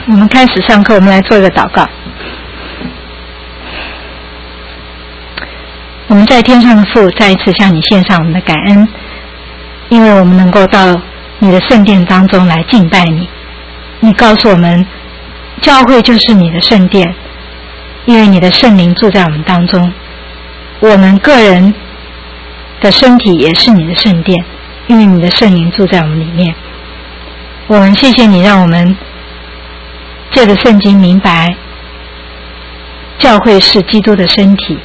我们开始上课，我们来做一个祷告。我们在天上的父，再一次向你献上我们的感恩，因为我们能够到你的圣殿当中来敬拜你。你告诉我们，教会就是你的圣殿，因为你的圣灵住在我们当中。我们个人的身体也是你的圣殿，因为你的圣灵住在我们里面。我们谢谢你，让我们借着圣经明白，教会是基督的身体，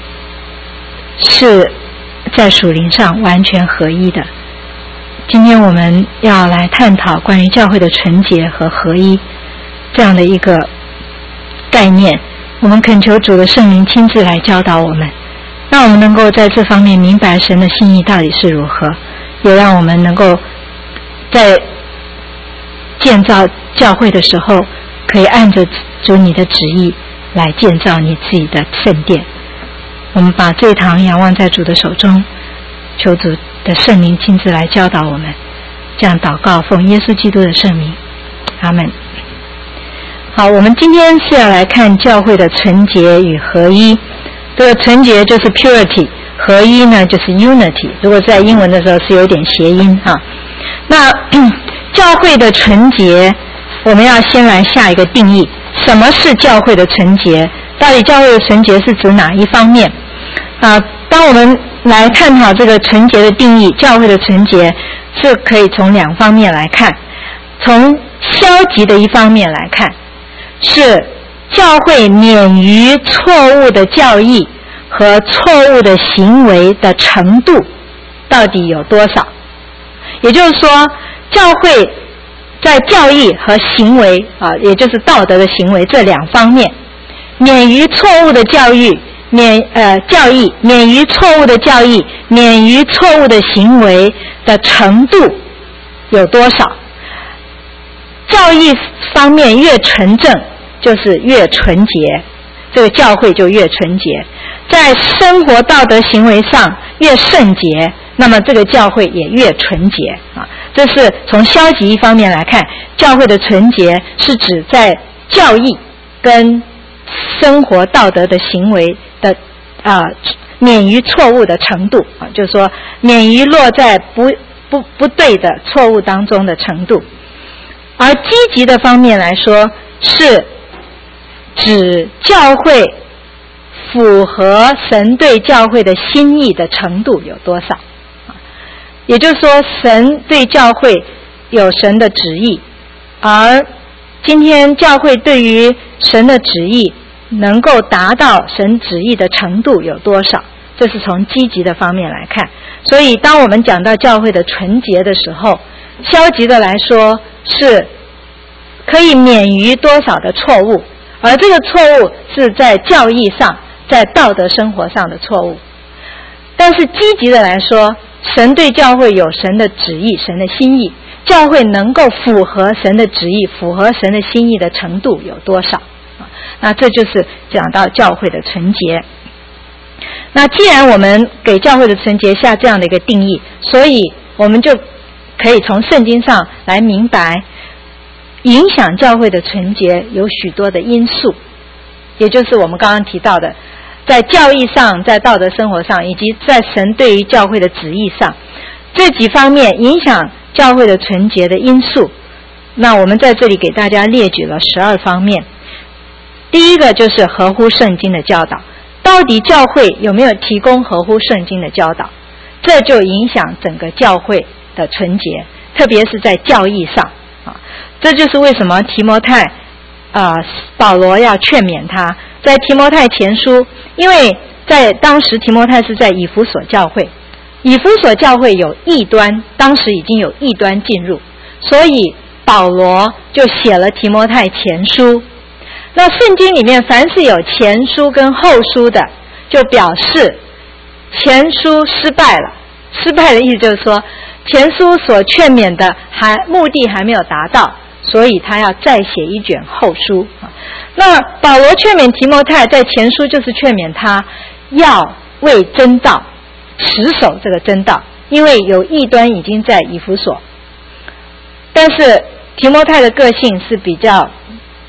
是在属灵上完全合一的。今天我们要来探讨关于教会的纯洁和合一这样的一个概念。我们恳求主的圣灵亲自来教导我们，让我们能够在这方面明白神的心意到底是如何，也让我们能够在建造教会的时候，可以按着主你的旨意来建造你自己的圣殿。我们把这一堂仰望在主的手中，求主的圣灵亲自来教导我们。这样祷告，奉耶稣基督的圣名，阿们。好，我们今天是要来看教会的纯洁与合一。这个纯洁就是 purity， 合一呢就是 unity。如果在英文的时候是有点谐音哈。那教会的纯洁，我们要先来下一个定义：什么是教会的纯洁？到底教会的纯洁是指哪一方面？当我们来探讨这个纯洁的定义，教会的纯洁是可以从两方面来看。从消极的一方面来看，是教会免于错误的教义和错误的行为的程度到底有多少。也就是说，教会在教义和行为也就是道德的行为这两方面，免于错误的教义，免于错误的教义，免于错误的行为的程度有多少。教义方面越纯正，就是越纯洁，这个教会就越纯洁。在生活道德行为上越圣洁，那么这个教会也越纯洁这是从消极一方面来看，教会的纯洁是指在教义跟生活道德的行为的免于错误的程度就是说免于落在不对的错误当中的程度。而积极的方面来说，是指教会符合神对教会的心意的程度有多少。也就是说，神对教会有神的旨意，而今天教会对于神的旨意能够达到神旨意的程度有多少，这是从积极的方面来看。所以当我们讲到教会的纯洁的时候，消极的来说是可以免于多少的错误，而这个错误是在教义上，在道德生活上的错误。但是积极的来说，神对教会有神的旨意，神的心意，教会能够符合神的旨意，符合神的心意的程度有多少。那这就是讲到教会的纯洁。那既然我们给教会的纯洁下这样的一个定义，所以我们就可以从圣经上来明白，影响教会的纯洁有许多的因素，也就是我们刚刚提到的，在教义上，在道德生活上，以及在神对于教会的旨意上，这几方面影响教会的纯洁的因素。那我们在这里给大家列举了12方面。第一个就是合乎圣经的教导，到底教会有没有提供合乎圣经的教导，这就影响整个教会的纯洁，特别是在教义上这就是为什么提摩太保罗要劝勉他，在提摩太前书，因为在当时提摩太是在以弗所教会，以弗所教会有异端，当时已经有异端进入，所以保罗就写了提摩太前书。那圣经里面凡是有前书跟后书的，就表示前书失败了。失败的意思就是说，前书所劝勉的目的还没有达到，所以他要再写一卷后书。那保罗劝勉提摩太，在前书就是劝勉他要为真道持守这个真道，因为有异端已经在以弗所。但是提摩太的个性是比较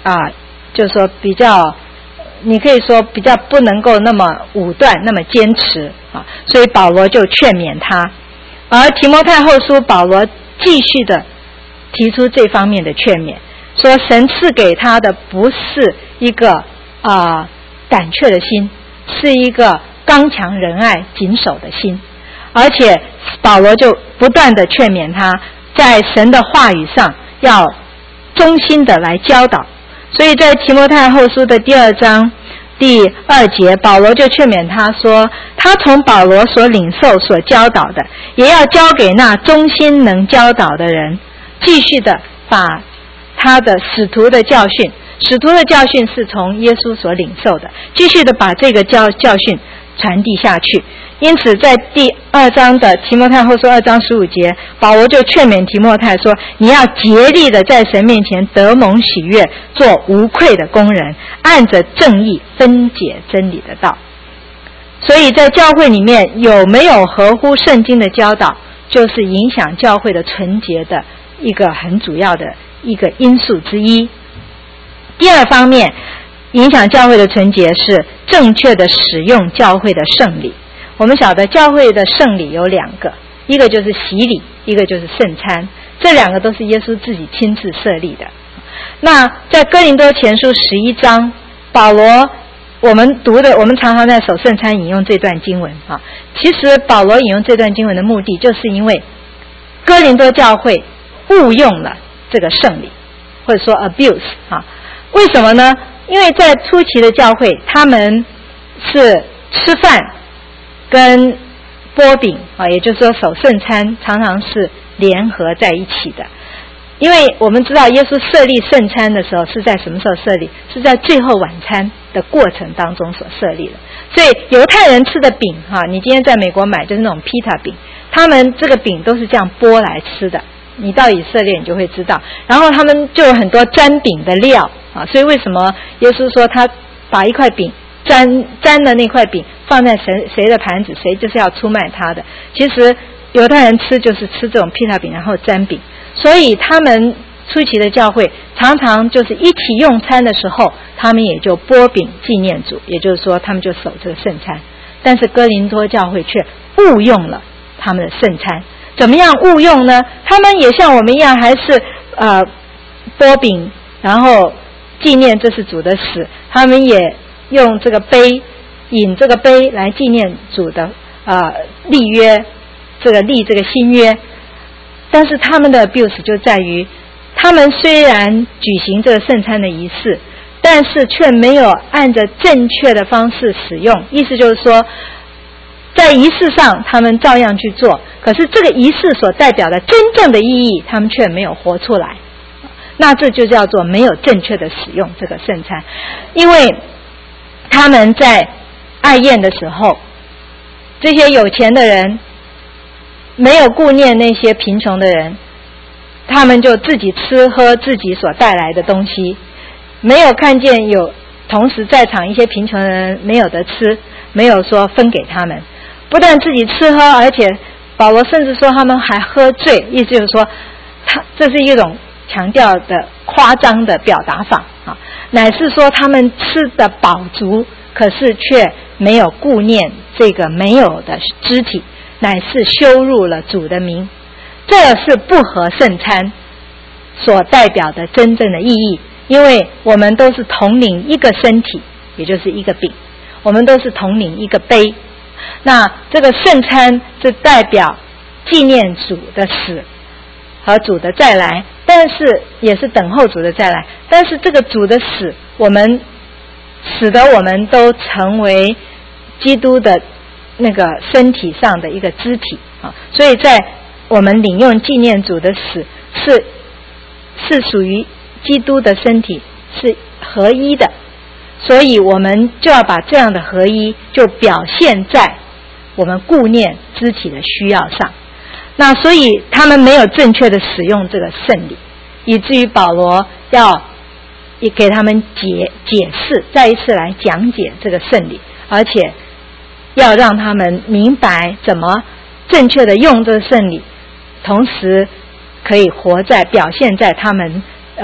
就是说比较，你可以说比较不能够那么武断，那么坚持啊，所以保罗就劝勉他。而提摩太后书，保罗继续的提出这方面的劝勉，说神赐给他的不是一个胆怯的心，是一个刚强仁爱谨守的心。而且保罗就不断的劝勉他，在神的话语上要忠心的来教导。所以在提摩太后书的第2章第2节，保罗就劝勉他说，他从保罗所领受所教导的，也要交给那忠心能教导的人，继续的把他的使徒的教训是从耶稣所领受的，继续的把这个教训传递下去。因此在第2章的提摩太后书2章15节，保罗就劝勉提摩太说，你要竭力的在神面前得蒙喜悦，做无愧的工人，按着正义分解真理的道。所以在教会里面有没有合乎圣经的教导，就是影响教会的纯洁的一个很主要的一个因素之一。第二方面，影响教会的纯洁是正确的使用教会的圣礼。我们晓得教会的圣礼有2个，一个就是洗礼，一个就是圣餐，这2个都是耶稣自己亲自设立的。那在哥林多前书11章，保罗我们常常在守圣餐引用这段经文啊。其实保罗引用这段经文的目的，就是因为哥林多教会误用了这个圣礼，或者说 abuse 啊。为什么呢？因为在初期的教会，他们是吃饭跟擘饼啊，也就是说守圣餐常常是联合在一起的。因为我们知道耶稣设立圣餐的时候是在什么时候设立？是在最后晚餐的过程当中所设立的。所以犹太人吃的饼你今天在美国买就是那种披萨饼，他们这个饼都是这样剥来吃的。你到以色列你就会知道，然后他们就有很多沾饼的料所以为什么耶稣说他把一块饼沾了那块饼放在谁的盘子，谁就是要出卖他的。其实犹太人吃就是吃这种披萨饼然后沾饼，所以他们初期的教会常常就是一起用餐的时候，他们也就擘饼纪念主，也就是说他们就守这个圣餐。但是哥林多教会却误用了他们的圣餐。怎么样误用呢？他们也像我们一样，还是擘饼然后纪念这是主的死，他们也用这个杯饮这个杯来纪念主的立约，立这个新约。但是他们的 abuse 就在于，他们虽然举行这个圣餐的仪式，但是却没有按着正确的方式使用。意思就是说，在仪式上他们照样去做，可是这个仪式所代表的真正的意义他们却没有活出来，那这就叫做没有正确的使用这个圣餐。因为他们在爱宴的时候，这些有钱的人没有顾念那些贫穷的人，他们就自己吃喝自己所带来的东西，没有看见有同时在场一些贫穷的人没有得吃，没有说分给他们。不但自己吃喝，而且保罗甚至说他们还喝醉，意思就是说这是一种强调的夸张的表达法乃是说他们吃得饱足，可是却没有顾念这个没有的肢体，乃是羞辱了主的名。这是不合圣餐所代表的真正的意义。因为我们都是同领一个身体，也就是一个饼，我们都是同领一个杯。那这个圣餐是代表纪念主的死和主的再来，但是也是等候主的再来。但是这个主的死，使得我们都成为基督的那个身体上的一个肢体所以在我们领用纪念主的死是属于基督的身体，是合一的。所以我们就要把这样的合一就表现在我们顾念肢体的需要上。那所以他们没有正确的使用这个圣礼，以至于保罗要给他们解释，再一次来讲解这个圣礼，而且要让他们明白怎么正确的用这个圣礼，同时可以表现在他们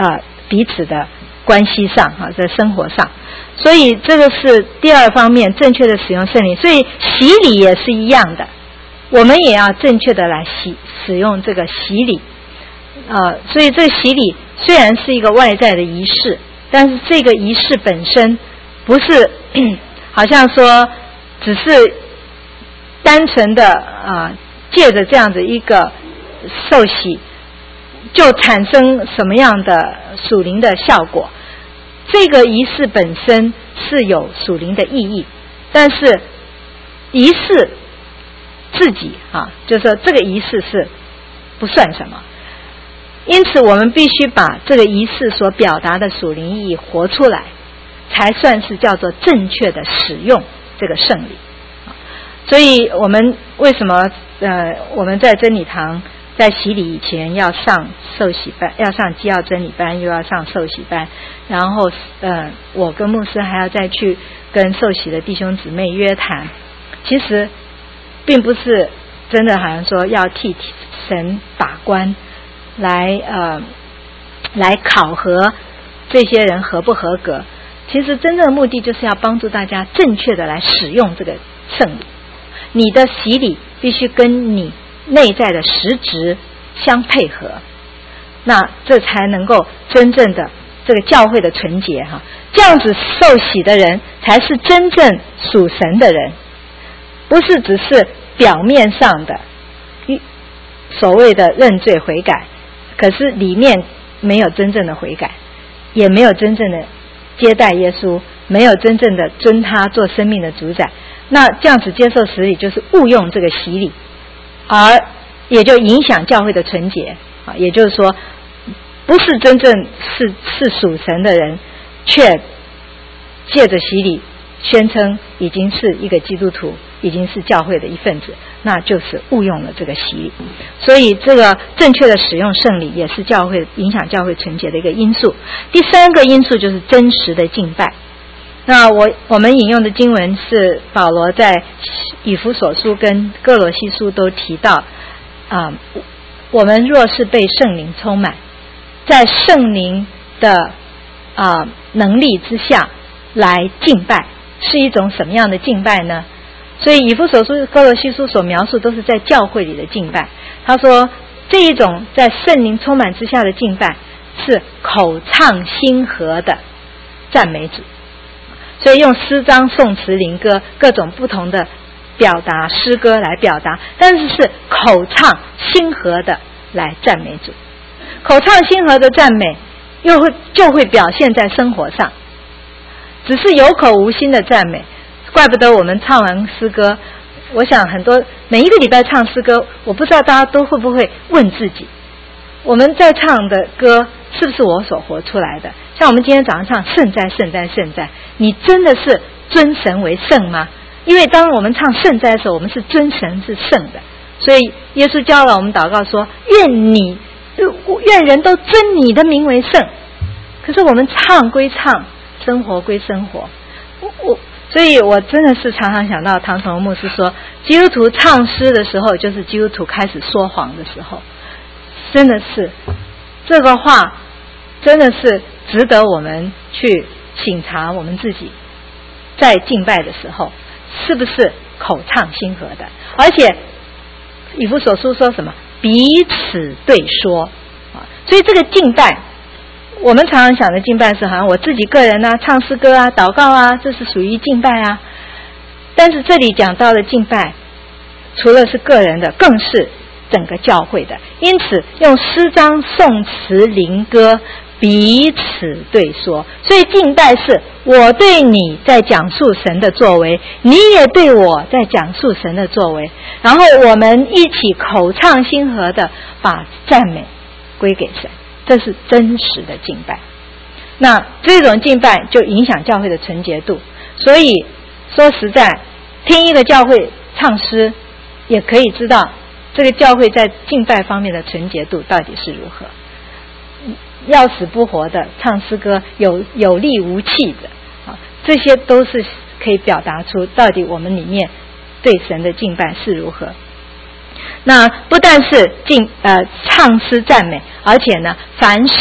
彼此的关系上在生活上。所以这个是第二方面，正确的使用圣灵。所以洗礼也是一样的，我们也要正确的来使用这个洗礼。所以这个洗礼虽然是一个外在的仪式，但是这个仪式本身不是好像说只是单纯的借着这样子一个受洗就产生什么样的属灵的效果。这个仪式本身是有属灵的意义，但是仪式自己就是说这个仪式是不算什么。因此我们必须把这个仪式所表达的属灵意义活出来，才算是叫做正确的使用这个圣礼。所以我们为什么我们在真理堂在洗礼以前要上受洗班，要上基要真理班，又要上受洗班，然后我跟牧师还要再去跟受洗的弟兄姊妹约谈。其实并不是真的好像说要替神把关来考核这些人合不合格。其实真正的目的就是要帮助大家正确的来使用这个圣礼。你的洗礼必须跟你内在的实质相配合，那这才能够真正的这个教会的纯洁这样子受洗的人才是真正属神的人，不是只是表面上的所谓的认罪悔改，可是里面没有真正的悔改，也没有真正的接待耶稣，没有真正的尊他做生命的主宰。那这样子接受洗礼就是误用这个洗礼，而也就影响教会的纯洁也就是说不是真正是属神的人，却借着洗礼宣称已经是一个基督徒，已经是教会的一份子，那就是误用了这个洗礼。所以这个正确的使用圣礼也是教会影响教会纯洁的一个因素。第三个因素就是真实的敬拜。那我们引用的经文是保罗在以弗所书跟哥罗西书都提到我们若是被圣灵充满，在圣灵的能力之下来敬拜，是一种什么样的敬拜呢？所以以弗所书哥罗西书所描述都是在教会里的敬拜。他说这一种在圣灵充满之下的敬拜是口唱心和的赞美主，所以用诗章颂词灵歌各种不同的表达诗歌来表达，但是是口唱心和的来赞美主。口唱心和的赞美就会表现在生活上，只是有口无心的赞美。怪不得我们唱完诗歌，我想每一个礼拜唱诗歌，我不知道大家都会不会问自己，我们在唱的歌是不是我所活出来的？像我们今天早上唱圣哉圣哉圣哉，你真的是尊神为圣吗？因为当我们唱圣哉的时候，我们是尊神是圣的，所以耶稣教了我们祷告说愿人都尊你的名为圣。可是我们唱归唱，生活归生活。所以我真的是常常想到唐崇牧师说，基督徒唱诗的时候就是基督徒开始说谎的时候。真的是这个话真的是值得我们去省察我们自己在敬拜的时候是不是口唱心和的。而且以弗所书说什么？彼此对说所以这个敬拜，我们常常想的敬拜是好像我自己个人唱诗歌祷告这是属于敬拜但是这里讲到的敬拜除了是个人的，更是整个教会的。因此用诗章颂词灵歌彼此对说，所以敬拜是我对你在讲述神的作为，你也对我在讲述神的作为，然后我们一起口唱心和的把赞美归给神，这是真实的敬拜。那这种敬拜就影响教会的纯洁度。所以说实在听一个教会唱诗也可以知道这个教会在敬拜方面的纯洁度到底是如何。要死不活的唱诗歌，有力无气的这些都是可以表达出到底我们里面对神的敬拜是如何。那不但是唱诗赞美，而且呢凡事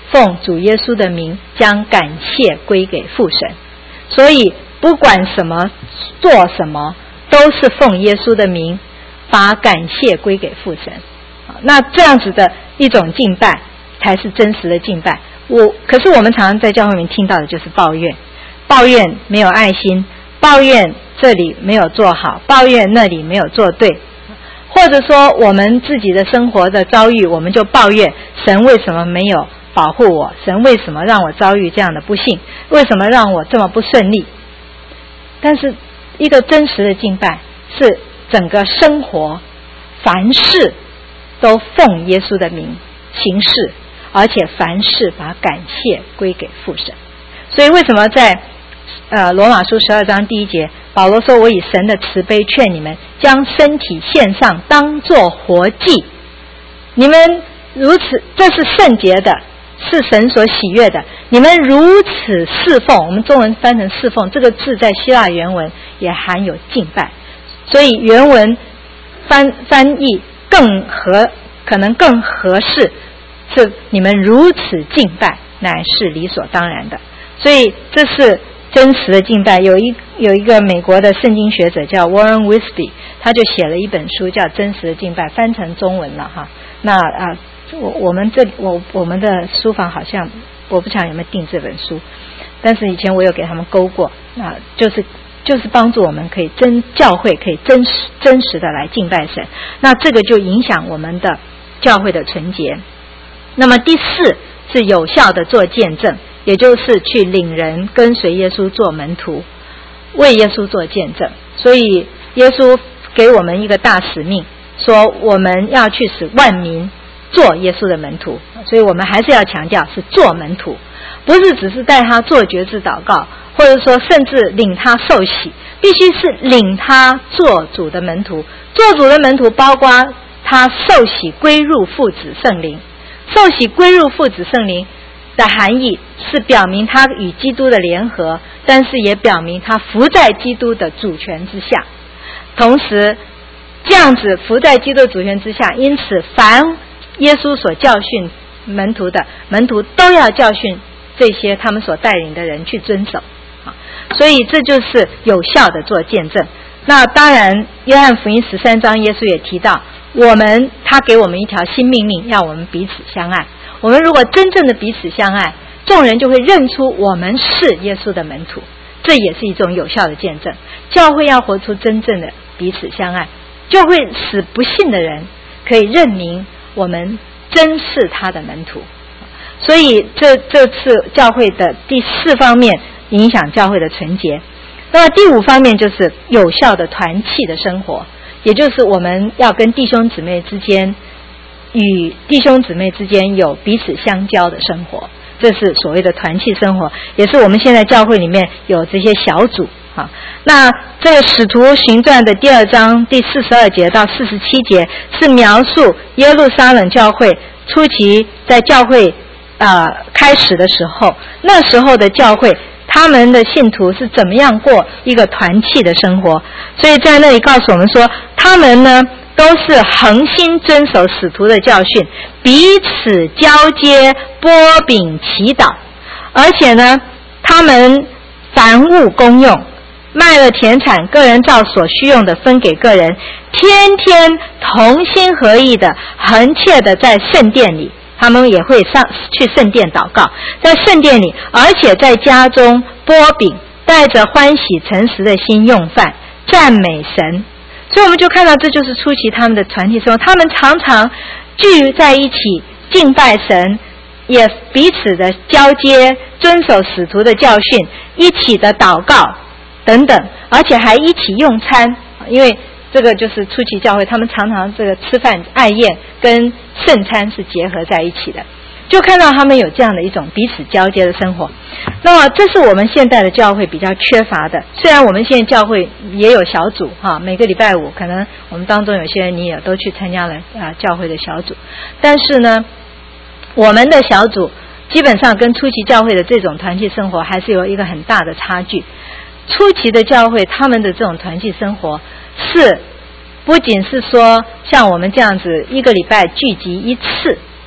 奉主耶稣的名将感谢归给父神。所以不管什么做什么，都是奉耶稣的名把感谢归给父神。那这样子的一种敬拜才是真实的敬拜。可是我们常常在教会里面听到的就是抱怨没有爱心，抱怨这里没有做好，抱怨那里没有做对，或者说我们自己的生活的遭遇，我们就抱怨神为什么没有保护我，神为什么让我遭遇这样的不幸，为什么让我这么不顺利。但是一个真实的敬拜是整个生活凡事都奉耶稣的名行事，而且凡事把感谢归给父神。所以为什么在罗马书12章第1节，保罗说，我以神的慈悲劝你们，将身体献上当作活祭。你们如此，这是圣洁的，是神所喜悦的。你们如此侍奉，我们中文翻成侍奉，这个字在希腊原文也含有敬拜，所以原文翻译可能更合适，是你们如此敬拜，乃是理所当然的。所以这是真实的敬拜。有一个美国的圣经学者叫 Warren Wiersbe， 他就写了一本书叫《真实的敬拜》，翻成中文了哈。那我们的书房好像我不晓得有没有订这本书，但是以前我有给他们勾过，那就是帮助我们可以教会可以真实的来敬拜神。那这个就影响我们的教会的纯洁。那么第4是有效的做见证，也就是去领人跟随耶稣做门徒，为耶稣做见证。所以耶稣给我们一个大使命，说我们要去使万民做耶稣的门徒。所以我们还是要强调是做门徒，不是只是带他做决志祷告，或者说甚至领他受洗，必须是领他做主的门徒。做主的门徒包括他受洗归入父子圣灵。受洗归入父子圣灵的含义是表明他与基督的联合，但是也表明他服在基督的主权之下。同时这样子服在基督的主权之下，因此凡耶稣所教训门徒的，门徒都要教训这些他们所带领的人去遵守。所以这就是有效的做见证。那当然约翰福音13章耶稣也提到，他给我们一条新命令，要我们彼此相爱。我们如果真正的彼此相爱，众人就会认出我们是耶稣的门徒，这也是一种有效的见证。教会要活出真正的彼此相爱，就会使不信的人可以认明我们真是他的门徒。所以这次教会的第4方面影响教会的纯洁。那么第5方面就是有效的团契的生活，也就是我们要跟弟兄姊妹之间与弟兄姊妹之间有彼此相交的生活，这是所谓的团契生活，也是我们现在教会里面有这些小组。那这个使徒行传的第2章第42节到47节是描述耶路撒冷教会初期在教会开始的时候，那时候的教会他们的信徒是怎么样过一个团契的生活。所以在那里告诉我们说，他们呢都是恒心遵守使徒的教训，彼此交接，拨饼祈祷，而且呢他们凡物公用，卖了田产，个人照所需用的分给个人，天天同心合意的恒切的在圣殿里，他们也会去圣殿祷告，在圣殿里，而且在家中拨饼，带着欢喜诚实的心用饭，赞美神。所以我们就看到这就是初期他们的团体生活，他们常常聚在一起敬拜神，也彼此的交接，遵守使徒的教训，一起的祷告等等，而且还一起用餐。因为这个就是初期教会，他们常常这个吃饭爱宴跟圣餐是结合在一起的，就看到他们有这样的一种彼此交接的生活。那么这是我们现在的教会比较缺乏的。虽然我们现在教会也有小组每个礼拜5可能我们当中有些人你也都去参加了教会的小组，但是呢我们的小组基本上跟初期教会的这种团契生活还是有一个很大的差距。初期的教会他们的这种团契生活是不仅是说像我们这样子一个礼拜聚集一次，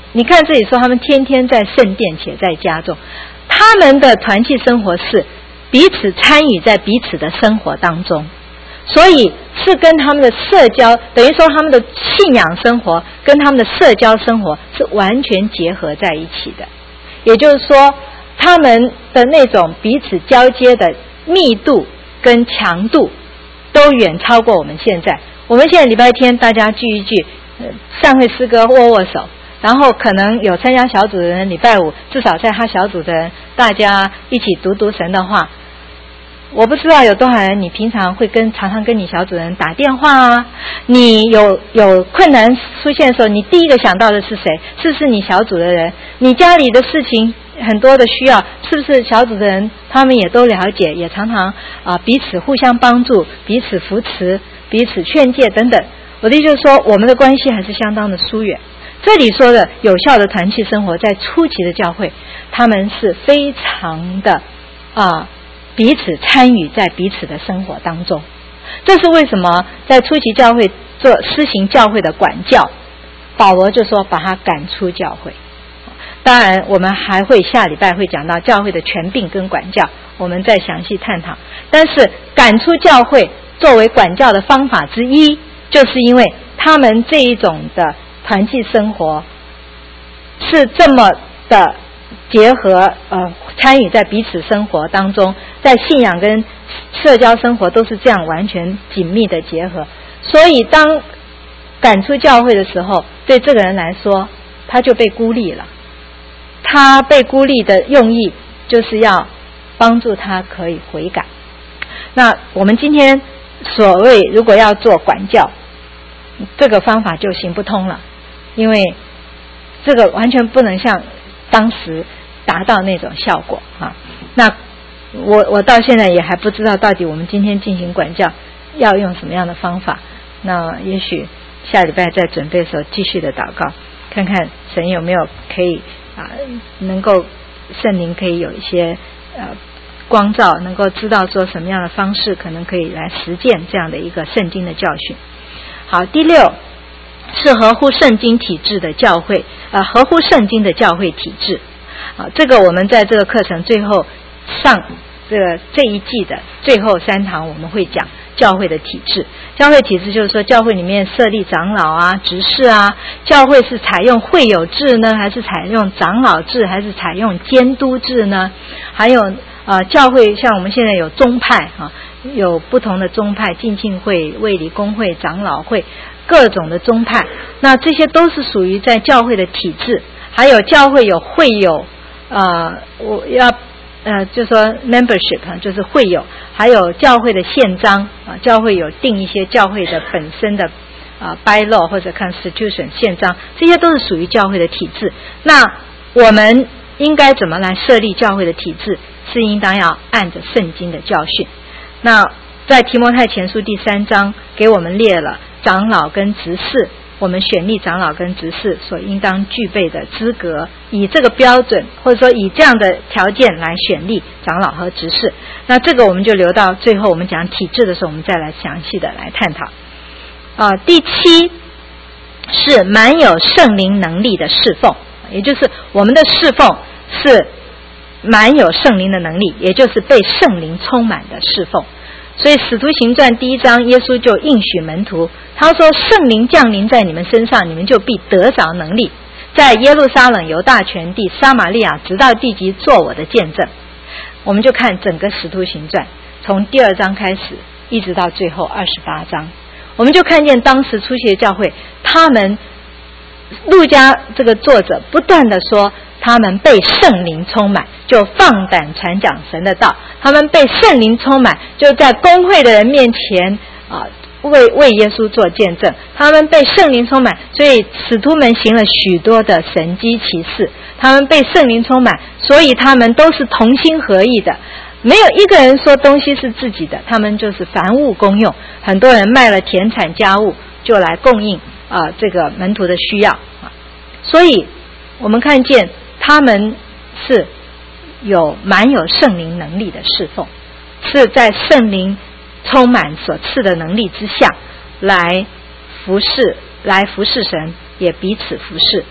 你看这里说他们天天在圣殿且在家中，他们的团契生活是彼此参与在彼此的生活当中，所以是跟他们的社交，等于说他们的信仰生活跟他们的社交生活是完全结合在一起的。也就是说他们的那种彼此交接的密度跟强度都远超过我们现在。我们现在礼拜天大家聚一聚，散会诗歌握握手，然后可能有参加小组的人礼拜五至少在他小组的人大家一起读神的话。我不知道有多少人你平常会常常跟你小组人打电话啊，你有困难出现的时候你第一个想到的是谁？是不是你小组的人？你家里的事情很多的需要，是不是小组的人他们也都了解，也常常彼此互相帮助，彼此扶持，彼此劝诫等等。我的意思就是说我们的关系还是相当的疏远。这里说的有效的团契生活，在初期的教会他们是非常的彼此参与在彼此的生活当中。这是为什么在初期教会施行教会的管教，保罗就说把他赶出教会。当然我们还会下礼拜会讲到教会的权柄跟管教，我们再详细探讨。但是赶出教会作为管教的方法之一，就是因为他们这一种的团契生活是这么的结合参与在彼此生活当中，在信仰跟社交生活都是这样完全紧密的结合。所以当赶出教会的时候，对这个人来说他就被孤立了。他被孤立的用意就是要帮助他可以悔改。那我们今天所谓如果要做管教，这个方法就行不通了，因为这个完全不能像当时达到那种效果那我到现在也还不知道到底我们今天进行管教要用什么样的方法。那也许下礼拜在准备的时候继续的祷告，看看神有没有可以能够圣灵可以有一些光照，能够知道说什么样的方式可能可以来实践这样的一个圣经的教训。好，第六是合乎圣经体制的教会，合乎圣经的教会体制。这个我们在这个课程最后上这一季的最后3堂我们会讲教会的体制。教会体制就是说教会里面设立长老啊、执事啊，教会是采用会友制呢，还是采用长老制，还是采用监督制呢？还有教会像我们现在有宗派有不同的宗派，浸信会、卫理公会、长老会，各种的宗派，那这些都是属于在教会的体制。还有教会有会友我要就说 membership 就是会友，还有教会的宪章教会有定一些教会的本身的bylaw 或者 constitution 宪章，这些都是属于教会的体制。那我们应该怎么来设立教会的体制？是应当要按着圣经的教训。那在提摩太前书第3章给我们列了长老跟执事，我们选立长老跟执事所应当具备的资格，以这个标准或者说以这样的条件来选立长老和执事。那这个我们就留到最后我们讲体制的时候我们再来详细的来探讨。第7是满有圣灵能力的侍奉，也就是我们的侍奉是满有圣灵的能力，也就是被圣灵充满的侍奉。所以使徒行传第1章耶稣就应许门徒，他说圣灵降临在你们身上，你们就必得着能力，在耶路撒冷、犹大全地、撒玛利亚直到地极做我的见证。我们就看整个使徒行传从第2章开始一直到最后28章，我们就看见当时初期的教会，他们路加这个作者不断的说他们被圣灵充满，就放胆传讲神的道。他们被圣灵充满，就在公会的人面前为耶稣做见证。他们被圣灵充满，所以使徒们行了许多的神迹奇事。他们被圣灵充满，所以他们都是同心合意的，没有一个人说东西是自己的，他们就是凡物公用。很多人卖了田产家务就来供应这个门徒的需要。所以我们看见他们是满有圣灵能力的侍奉，是在圣灵充满所赐的能力之下来服侍神，也彼此服侍。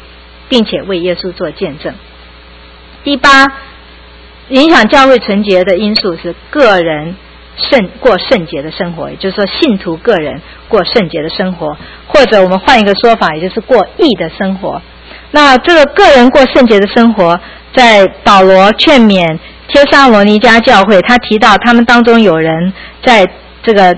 并且为耶稣做见证。第八，影响教会纯洁的因素是个人过圣洁的生活，也就是说信徒个人过圣洁的生活，或者我们换一个说法，也就是过义的生活。那这个个人过圣洁的生活，在保罗劝勉帖撒罗尼迦教会，他提到他们当中有人在这个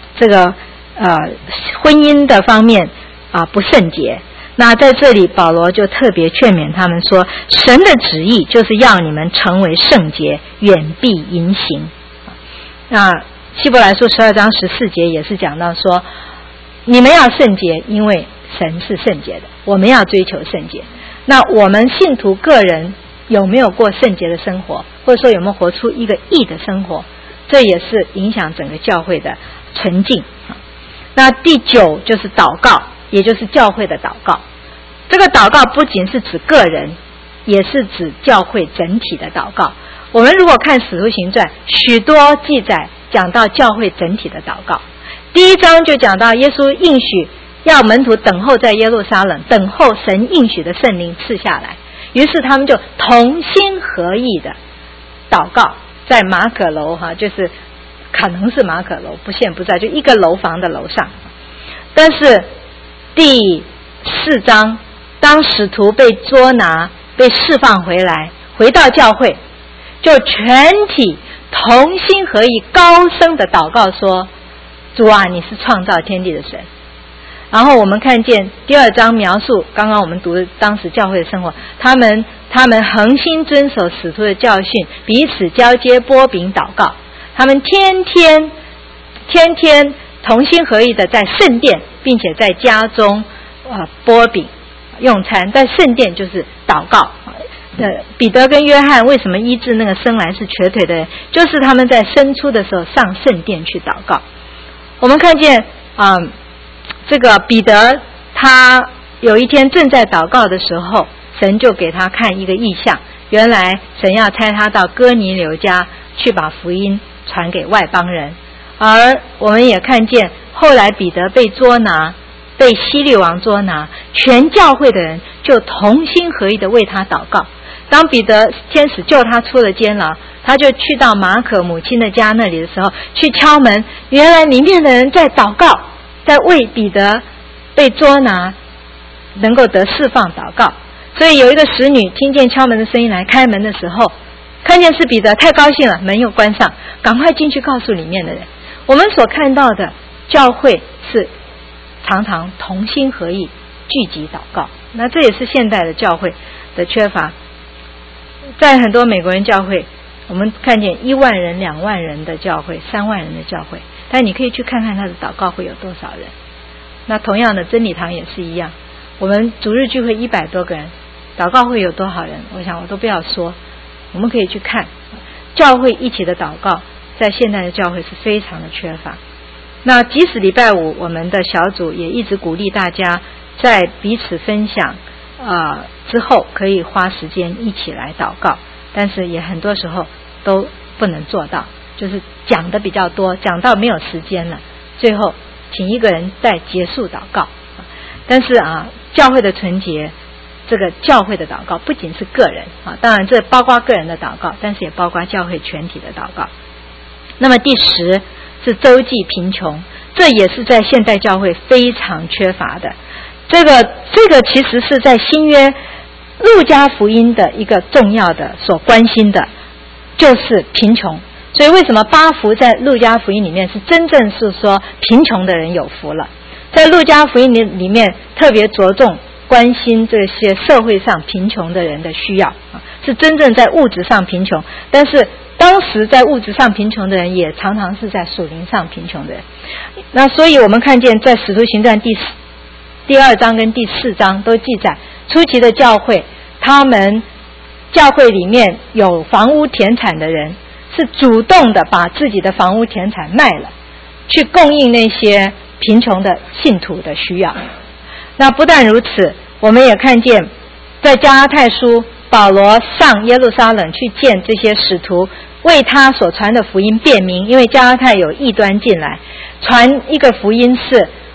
婚姻的方面不圣洁。那在这里保罗就特别劝勉他们说，神的旨意就是要你们成为圣洁，远避淫行。那希伯来书12章14节也是讲到说，你们要圣洁，因为神是圣洁的，我们要追求圣洁。那我们信徒个人有没有过圣洁的生活，或者说有没有活出一个义的生活，这也是影响整个教会的纯净。那第9就是祷告，也就是教会的祷告。这个祷告不仅是指个人，也是指教会整体的祷告。我们如果看使徒行传，许多记载讲到教会整体的祷告。第1章就讲到耶稣应许要门徒等候在耶路撒冷，等候神应许的圣灵赐下来，于是他们就同心合意的祷告，在马可楼就是可能是马可楼，不现不在，就一个楼房的楼上。但是第4章，当使徒被捉拿被释放回来，回到教会，就全体同心合意高声的祷告说，主啊，你是创造天地的神。然后我们看见第2章描述刚刚我们读的当时教会的生活，他们恒心遵守使徒的教训，彼此交接擘饼祷告，他们天天同心合意的在圣殿，并且在家中擘饼用餐。在圣殿就是祷告。彼得跟约翰为什么医治那个生来是瘸腿的人，就是他们在生出的时候上圣殿去祷告。我们看见这个彼得他有一天正在祷告的时候，神就给他看一个异象，原来神要差他到哥尼流家去把福音传给外邦人。而我们也看见后来彼得被捉拿，被希律王捉拿，全教会的人就同心合意的为他祷告。当彼得天使救他出了监牢，他就去到马可母亲的家那里的时候，去敲门，原来里面的人在祷告，在为彼得被捉拿能够得释放祷告。所以有一个使女听见敲门的声音来开门的时候，看见是彼得，太高兴了，门又关上，赶快进去告诉里面的人。我们所看到的教会是常常同心合意聚集祷告，那这也是现代的教会的缺乏。在很多美国人教会，我们看见1万人、2万人的教会、3万人的教会，但你可以去看看他的祷告会有多少人。那同样的真理堂也是一样，我们主日聚会100多个人，祷告会有多少人，我想我都不要说，我们可以去看教会一起的祷告，在现代的教会是非常的缺乏。那即使礼拜5我们的小组也一直鼓励大家在彼此分享之后可以花时间一起来祷告，但是也很多时候都不能做到，就是讲的比较多，讲到没有时间了，最后请一个人再结束祷告。但是教会的纯洁，这个教会的祷告不仅是个人当然这包括个人的祷告，但是也包括教会全体的祷告。那么第10是周济贫穷，这也是在现代教会非常缺乏的。这个其实是在新约路加福音的一个重要的所关心的，就是贫穷。所以为什么8福在路加福音里面是真正是说贫穷的人有福了，在路加福音里面特别着重关心这些社会上贫穷的人的需要是真正在物质上贫穷，但是当时在物质上贫穷的人也常常是在属灵上贫穷的人。那所以我们看见在使徒行传第2章跟第4章都记载，初期的教会，他们教会里面有房屋田产的人是主动的把自己的房屋田产卖了，去供应那些贫穷的信徒的需要。那不但如此，我们也看见在加拉太书，保罗上耶路撒冷去见这些使徒，为他所传的福音辩明，因为加拉太有异端进来，传一个福音是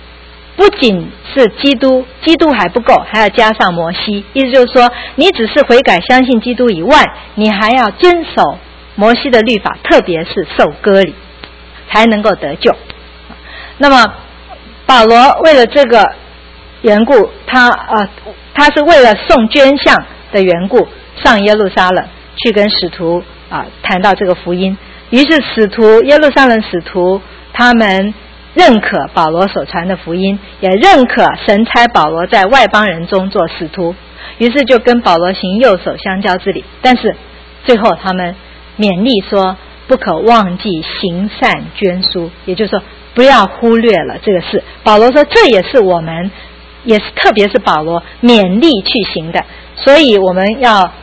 不仅是基督还不够，还要加上摩西。意思就是说，你只是悔改相信基督以外，你还要遵守摩西的律法，特别是受割礼，才能够得救。那么保罗为了这个缘故，他是为了送捐项的缘故上耶路撒冷去跟使徒谈到这个福音。于是耶路撒冷使徒他们认可保罗所传的福音，也认可神差保罗在外邦人中做使徒，于是就跟保罗行右手相交之礼。但是最后他们勉励说，不可忘记行善捐书，也就是说不要忽略了这个事。保罗说这也是我们，也是特别是保罗勉励去行的。所以我们要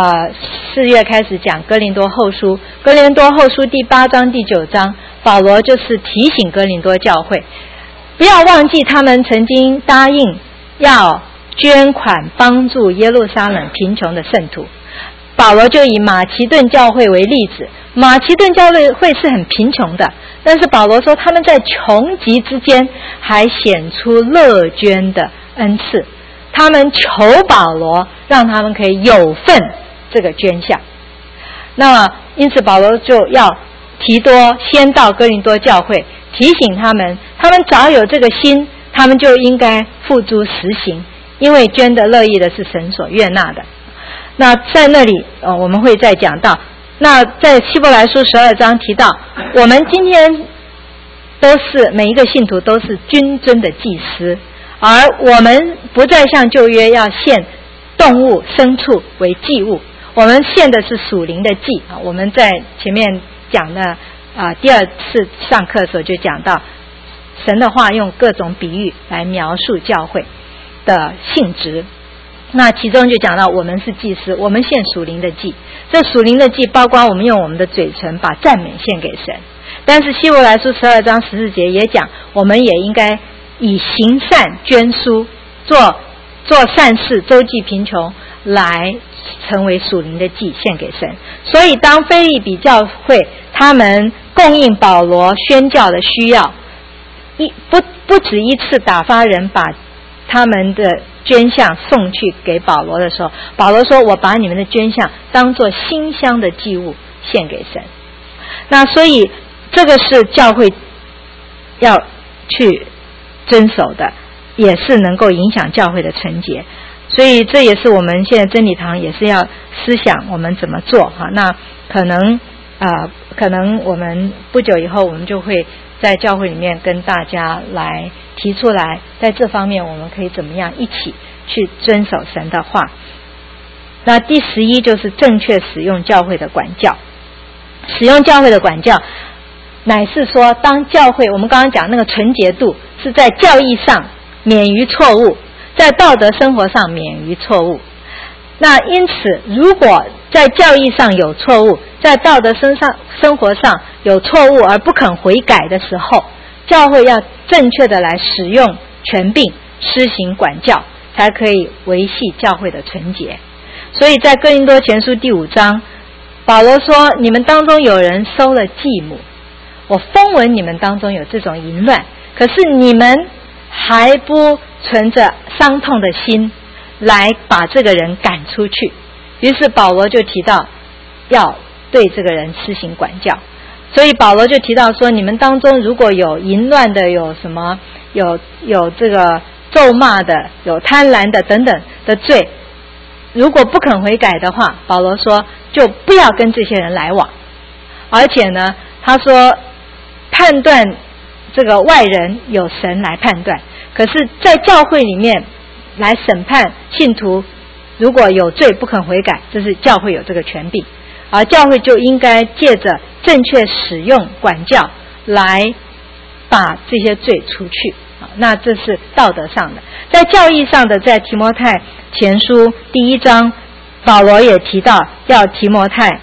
4月开始讲哥林多后书第8章第9章，保罗就是提醒哥林多教会不要忘记他们曾经答应要捐款帮助耶路撒冷贫穷的圣徒。保罗就以马其顿教会为例子，马其顿教会是很贫穷的，但是保罗说他们在穷极之间还显出乐捐的恩赐，他们求保罗让他们可以有份这个捐项。那因此保罗就要提多先到哥林多教会提醒他们早有这个心，他们就应该付诸实行，因为捐得乐意的是神所悦纳的。那在那里我们会再讲到，那在希伯来书12章提到，我们今天都是每一个信徒都是君尊的祭司，而我们不再像旧约要献动物牲畜为祭物，我们献的是属灵的祭。我们在前面讲的第2次上课的时候就讲到，神的话用各种比喻来描述教会的性质。那其中就讲到我们是祭司，我们献属灵的祭，这属灵的祭包括我们用我们的嘴唇把赞美献给神。但是希伯来书12章14节也讲，我们也应该以行善捐书，做善事，周济贫穷，来成为属灵的祭献给神。所以当腓立比教会他们供应保罗宣教的需要，不止一次打发人把他们的捐项送去给保罗的时候，保罗说，我把你们的捐项当作馨香的祭物献给神。那所以这个是教会要去遵守的，也是能够影响教会的纯洁。所以这也是我们现在真理堂也是要思想我们怎么做。那可能我们不久以后我们就会在教会里面跟大家来提出来，在这方面我们可以怎么样一起去遵守神的话。那第11就是正确使用教会的管教。使用教会的管教乃是说，当教会我们刚刚讲那个纯洁度是在教义上免于错误，在道德生活上免于错误。那因此如果在教义上有错误，在道德生活上有错误而不肯悔改的时候，教会要正确的来使用权柄施行管教，才可以维系教会的纯洁。所以在哥林多前书第5章，保罗说，你们当中有人收了继母，我风闻你们当中有这种淫乱，可是你们还不存着伤痛的心来把这个人赶出去。于是保罗就提到要对这个人施行管教。所以保罗就提到说，你们当中如果有淫乱的，有什么有这个咒骂的，有贪婪的等等的罪，如果不肯悔改的话，保罗说就不要跟这些人来往。而且呢，他说判断这个外人有神来判断，可是在教会里面来审判信徒，如果有罪不肯悔改，这是教会有这个权柄，而教会就应该借着正确使用管教来把这些罪除去。那这是道德上的。在教义上的，在提摩太前书第1章，保罗也提到要提摩太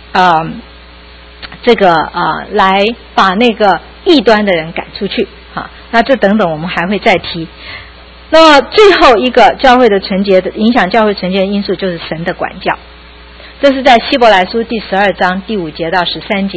来把那个异端的人赶出去。那这等等我们还会再提。那么最后一个教会的纯洁的影响教会纯洁的因素就是神的管教。这是在希伯来书第12章第5节到13节，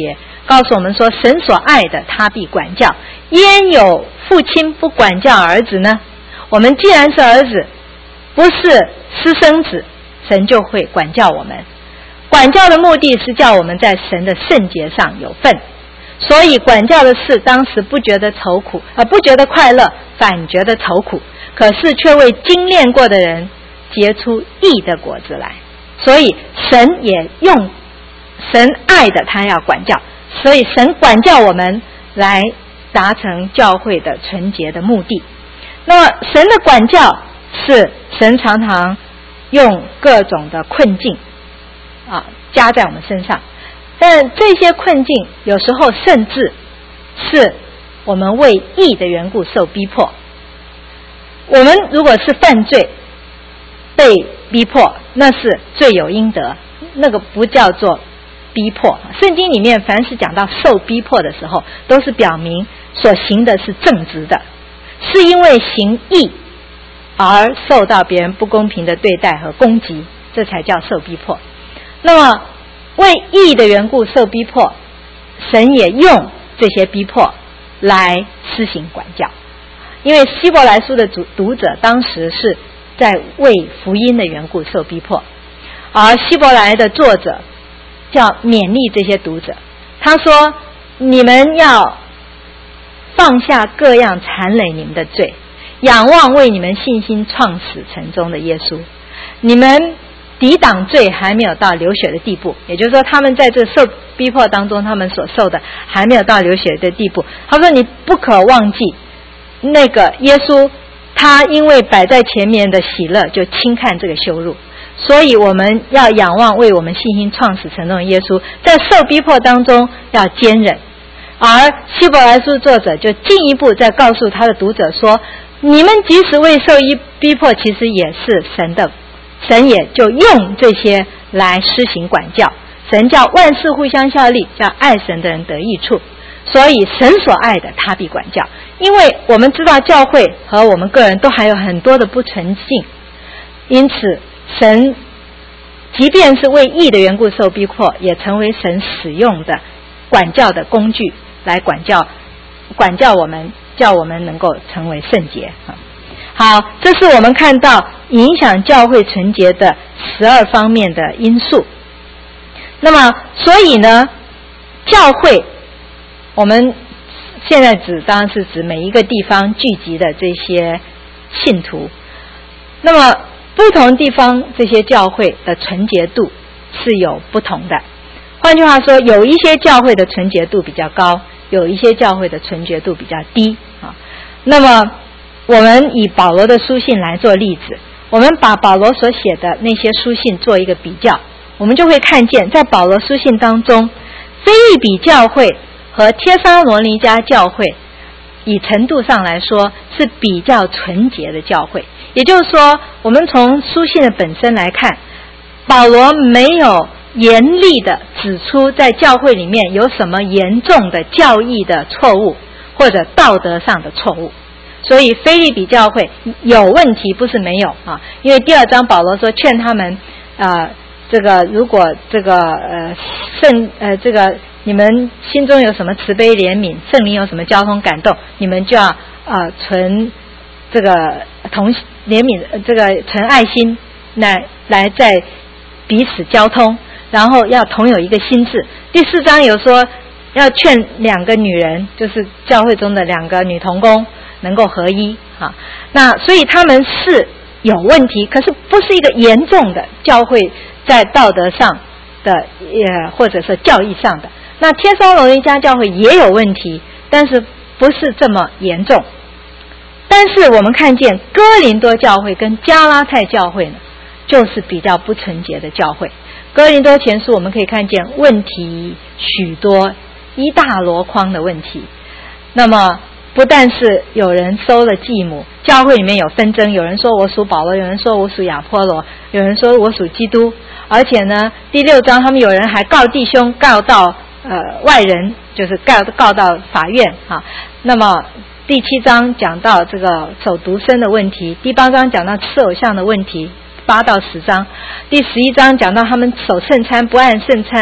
告诉我们说，神所爱的他必管教，焉有父亲不管教儿子呢？我们既然是儿子，不是私生子，神就会管教我们。管教的目的是叫我们在神的圣洁上有份，所以管教的事当时不觉得愁苦，不觉得快乐，反觉得愁苦，可是却为精炼过的人结出义的果子来。所以神也用神爱的他要管教，所以神管教我们来达成教会的纯洁的目的。那么神的管教是神常常用各种的困境加在我们身上，但这些困境有时候甚至是我们为义的缘故受逼迫。我们如果是犯罪被逼迫，那是罪有应得，那个不叫做逼迫。圣经里面凡是讲到受逼迫的时候，都是表明所行的是正直的，是因为行义而受到别人不公平的对待和攻击，这才叫受逼迫。那么为义的缘故受逼迫，神也用这些逼迫来施行管教。因为希伯来书的读者当时是在为福音的缘故受逼迫，而希伯来的作者叫勉励这些读者，他说你们要放下各样缠累你们的罪，仰望为你们信心创始成终的耶稣。你们抵挡罪还没有到流血的地步，也就是说他们在这受逼迫当中，他们所受的还没有到流血的地步。他说你不可忘记那个耶稣，他因为摆在前面的喜乐就轻看这个羞辱，所以我们要仰望为我们信心创始成终的耶稣，在受逼迫当中要坚忍。而希伯来书作者就进一步再告诉他的读者说，你们即使未受逼迫，其实也是神也就用这些来施行管教。神叫万事互相效力，叫爱神的人得益处，所以神所爱的他必管教。因为我们知道教会和我们个人都还有很多的不纯净，因此神即便是为义的缘故受逼迫，也成为神使用的管教的工具，来管教我们，叫我们能够成为圣洁。好，这是我们看到影响教会纯洁的12方面的因素。那么所以呢，教会我们现在当然是指每一个地方聚集的这些信徒。那么不同地方这些教会的纯洁度是有不同的。换句话说，有一些教会的纯洁度比较高，有一些教会的纯洁度比较低那么我们以保罗的书信来做例子，我们把保罗所写的那些书信做一个比较，我们就会看见在保罗书信当中，腓立比教会和帖撒罗尼迦教会以程度上来说是比较纯洁的教会。也就是说，我们从书信的本身来看，保罗没有严厉的指出在教会里面有什么严重的教义的错误或者道德上的错误。所以腓立比教会有问题不是没有因为第2章保罗说劝他们这个如果这个这个你们心中有什么慈悲怜悯，圣灵有什么交通感动，你们就要存这个同怜悯这个存爱心来在彼此交通，然后要同有一个心智。第4章有说要劝2个女人，就是教会中的2个女同工能够合一那所以他们是有问题，可是不是一个严重的教会在道德上的或者是教义上的。那帖撒罗尼迦教会也有问题，但是不是这么严重。但是我们看见哥林多教会跟加拉太教会呢，就是比较不纯洁的教会。哥林多前书我们可以看见问题许多，一大箩筐的问题。那么不但是有人收了继母，教会里面有纷争，有人说我属保罗，有人说我属亚波罗，有人说我属基督。而且呢，第6章他们有人还告弟兄，告到外人，就是告到法院那么第7章讲到这个守独身的问题，第8章讲到吃偶像的问题，8到10章，第11章讲到他们守圣餐不按圣餐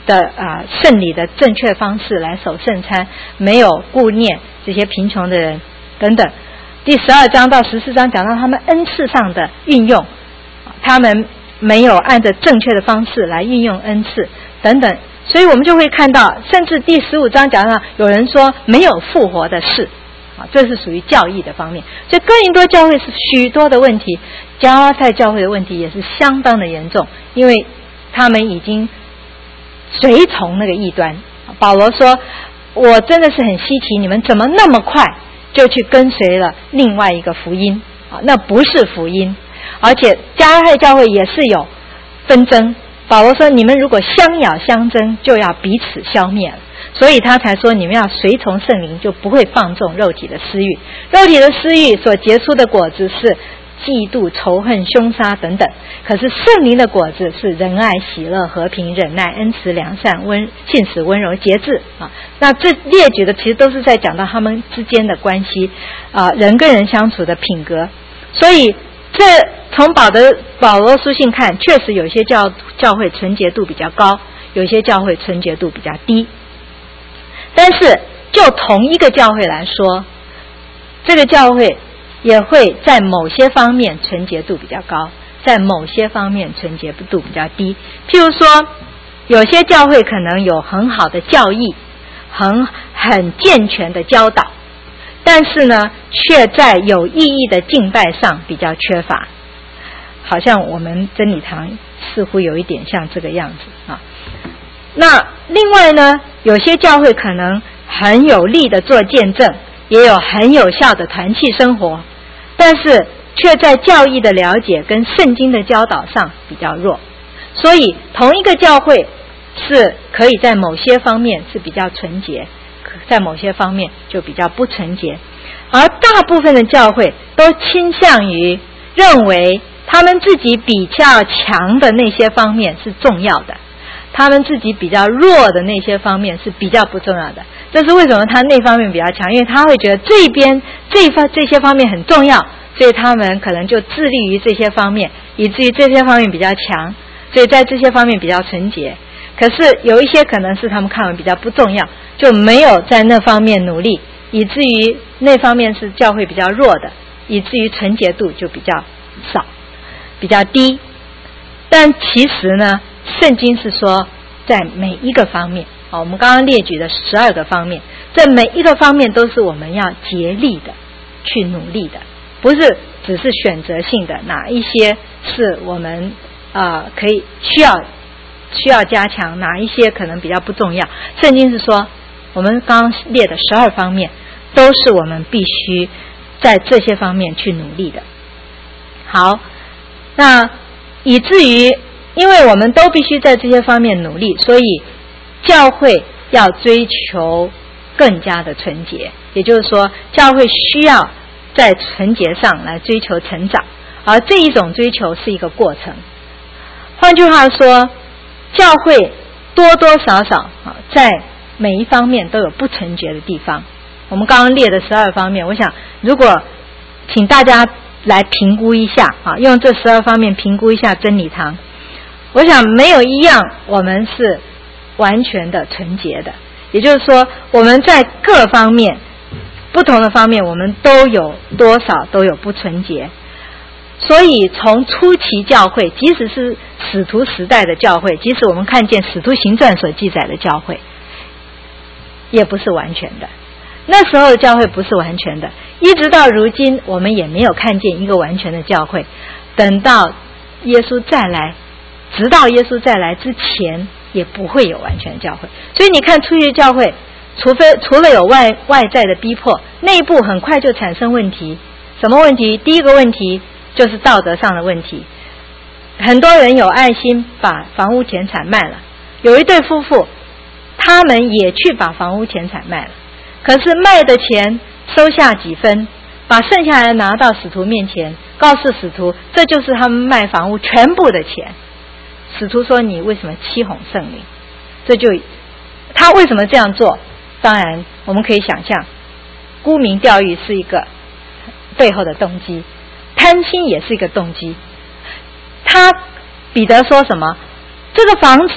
的圣礼的正确方式来守圣餐，没有顾念这些贫穷的人等等。第12章到14章讲到他们恩赐上的运用，他们没有按照正确的方式来运用恩赐等等，所以我们就会看到，甚至第15章讲到有人说没有复活的事，这是属于教义的方面。所以哥林多教会是许多的问题，加拉太教会的问题也是相当的严重，因为他们已经随从那个异端。保罗说，我真的是很稀奇，你们怎么那么快就去跟随了另外一个福音，那不是福音。而且加拉太教会也是有纷争，保罗说你们如果相咬相争，就要彼此消灭了，所以他才说你们要随从圣灵，就不会放纵肉体的私欲。肉体的私欲所结出的果子是嫉妒、仇恨、凶杀等等，可是圣灵的果子是仁爱、喜乐、和平、忍耐、恩慈、良善、信实、温柔、节制那这列举的其实都是在讲到他们之间的关系人跟人相处的品格。所以这从保罗书信看，确实有些教会纯洁度比较高，有些教会纯洁度比较低。但是就同一个教会来说，这个教会也会在某些方面纯洁度比较高，在某些方面纯洁度比较低。譬如说，有些教会可能有很好的教义，很健全的教导，但是呢，却在有意义的敬拜上比较缺乏。好像我们真理堂似乎有一点像这个样子那另外呢，有些教会可能很有力的做见证，也有很有效的团契生活，但是却在教义的了解跟圣经的教导上比较弱。所以同一个教会是可以在某些方面是比较纯洁，在某些方面就比较不纯洁。而大部分的教会都倾向于认为他们自己比较强的那些方面是重要的，他们自己比较弱的那些方面是比较不重要的。这是为什么他那方面比较强，因为他会觉得这些方面很重要，所以他们可能就致力于这些方面，以至于这些方面比较强，所以在这些方面比较纯洁。可是有一些可能是他们看为比较不重要，就没有在那方面努力，以至于那方面是教会比较弱的，以至于纯洁度就比较少，比较低。但其实呢，圣经是说在每一个方面我们刚刚列举的12个方面，这每一个方面都是我们要竭力的去努力的，不是只是选择性的哪一些是我们可以需要加强，哪一些可能比较不重要。圣经是说我们刚刚列的12方面都是我们必须在这些方面去努力的。好，那以至于因为我们都必须在这些方面努力，所以教会要追求更加的纯洁，也就是说教会需要在纯洁上来追求成长，而这一种追求是一个过程。换句话说，教会多多少少在每一方面都有不纯洁的地方。我们刚刚列的12方面，我想如果请大家来评估一下用这12方面评估一下真理堂，我想没有一样我们是完全的纯洁的，也就是说我们在各方面不同的方面我们都有多少都有不纯洁。所以从初期教会，即使是使徒时代的教会，即使我们看见使徒行传所记载的教会，也不是完全的。那时候的教会不是完全的，一直到如今我们也没有看见一个完全的教会。等到耶稣再来，直到耶稣再来之前也不会有完全的教会。所以你看初期教会除了有外在的逼迫，内部很快就产生问题。什么问题？第一个问题就是道德上的问题。很多人有爱心把房屋田产卖了，有一对夫妇他们也去把房屋田产卖了，可是卖的钱收下几分，把剩下来拿到使徒面前，告诉使徒这就是他们卖房屋全部的钱。使徒说你为什么欺哄圣灵？他为什么这样做？当然我们可以想象，沽名钓誉是一个背后的动机，贪心也是一个动机。彼得说什么？这个房子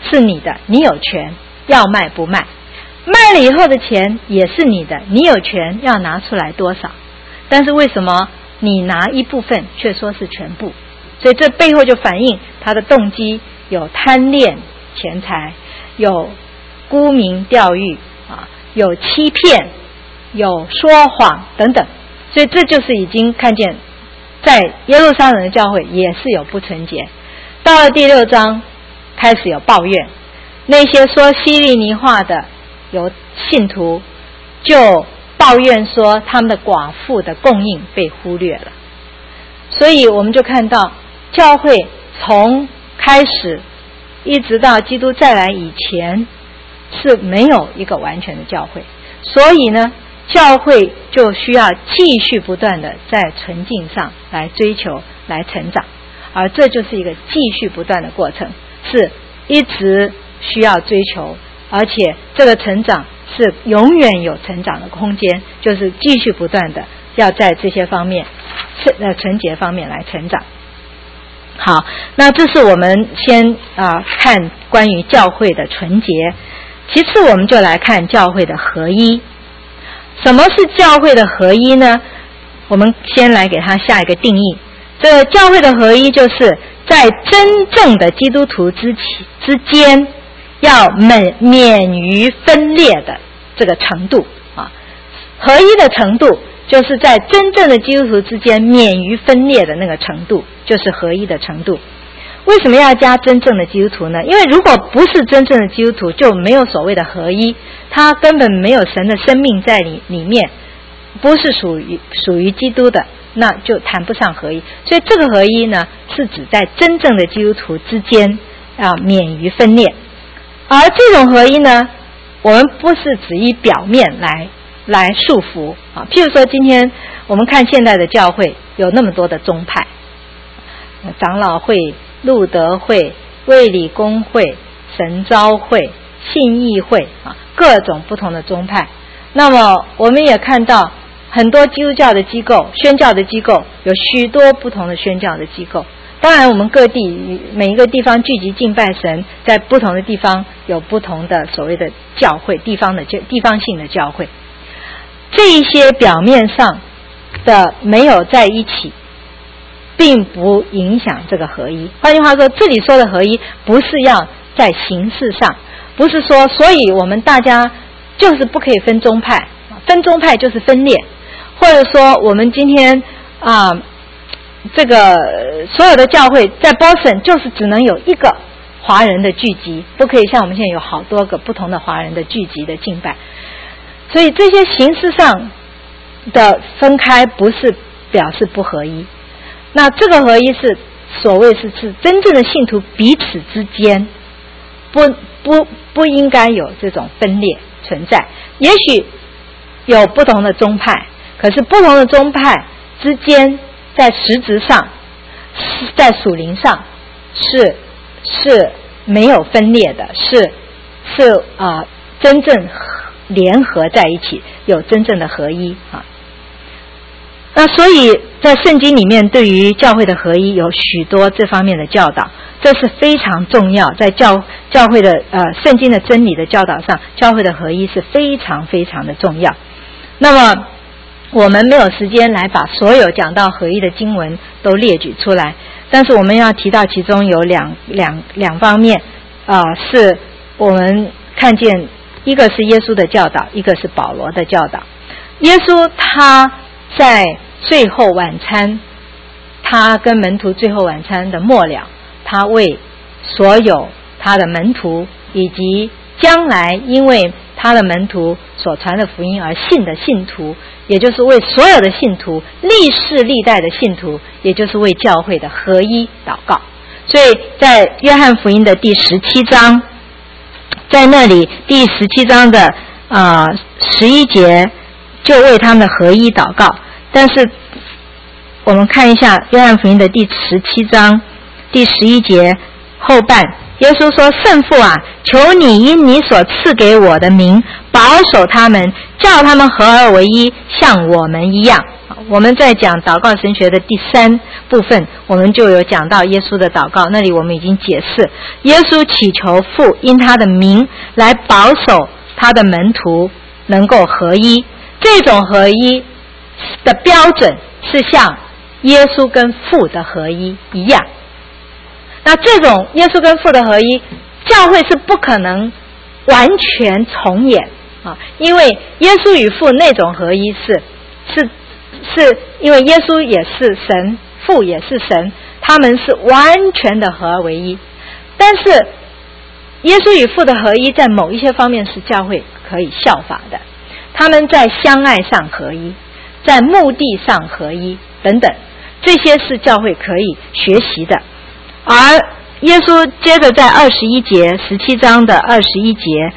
是你的，你有权要卖不卖，卖了以后的钱也是你的，你有权要拿出来多少。但是为什么你拿一部分却说是全部？所以这背后就反映他的动机有贪恋钱财，有沽名钓誉有欺骗，有说谎等等。所以这就是已经看见在耶路撒冷的教会也是有不纯洁。到了第6章开始有抱怨，那些说希利尼话的有信徒就抱怨说他们的寡妇的供应被忽略了。所以我们就看到教会从开始一直到基督再来以前是没有一个完全的教会，所以呢教会就需要继续不断的在纯净上来追求来成长，而这就是一个继续不断的过程，是一直需要追求，而且这个成长是永远有成长的空间，就是继续不断的要在这些方面纯洁方面来成长。好，那这是我们先看关于教会的纯洁。其次我们就来看教会的合一。什么是教会的合一呢？我们先来给它下一个定义。这个教会的合一就是在真正的基督徒之间要免于分裂的这个程度合一的程度就是在真正的基督徒之间免于分裂的那个程度，就是合一的程度。为什么要加真正的基督徒呢？因为如果不是真正的基督徒，就没有所谓的合一，他根本没有神的生命在里面，不是属于基督的，那就谈不上合一。所以这个合一呢，是指在真正的基督徒之间免于分裂。而这种合一呢，我们不是只以表面来束缚譬如说今天我们看现代的教会有那么多的宗派，长老会、路德会、卫理公会、神召会、信义会各种不同的宗派。那么我们也看到很多基督教的机构、宣教的机构，有许多不同的宣教的机构。当然我们各地每一个地方聚集敬拜神，在不同的地方有不同的所谓的教会，地方性的教会。这一些表面上的没有在一起，并不影响这个合一。换句话说，这里说的合一不是要在形式上，不是说所以我们大家就是不可以分宗派，分宗派就是分裂，或者说我们今天这个所有的教会在 Boston 就是只能有一个华人的聚集，不可以像我们现在有好多个不同的华人的聚集的敬拜。所以这些形式上的分开不是表示不合一，那这个合一是所谓是真正的信徒彼此之间不应该有这种分裂存在。也许有不同的宗派，可是不同的宗派之间在实质上在属灵上是没有分裂的，是真正联合在一起，有真正的合一那所以在圣经里面对于教会的合一有许多这方面的教导，这是非常重要。在教会的圣经的真理的教导上，教会的合一是非常非常的重要。那么我们没有时间来把所有讲到合一的经文都列举出来，但是我们要提到其中有两方面是我们看见，一个是耶稣的教导，一个是保罗的教导。耶稣他在最后晚餐，他跟门徒最后晚餐的末了，他为所有他的门徒以及将来因为他的门徒所传的福音而信的信徒，也就是为所有的信徒，历世历代的信徒，也就是为教会的合一祷告。所以在约翰福音的第17章，在那里第17章的11节就为他们的合一祷告。但是我们看一下约翰福音的第17章第11节后半，耶稣说：圣父啊，求你因你所赐给我的名保守他们，叫他们合而为一，像我们一样。 我们在讲祷告神学的第3部分，我们就有讲到耶稣的祷告，那里我们已经解释，耶稣祈求父因他的名来保守他的门徒能够合一，这种合一的标准是像耶稣跟父的合一一样。那这种耶稣跟父的合一，教会是不可能完全重演啊，因为耶稣与父那种合一是因为耶稣也是神，父也是神，他们是完全的合而为一。但是耶稣与父的合一在某一些方面是教会可以效法的，他们在相爱上合一，在目的上合一等等，这些是教会可以学习的。而耶稣接着在21节17章的21节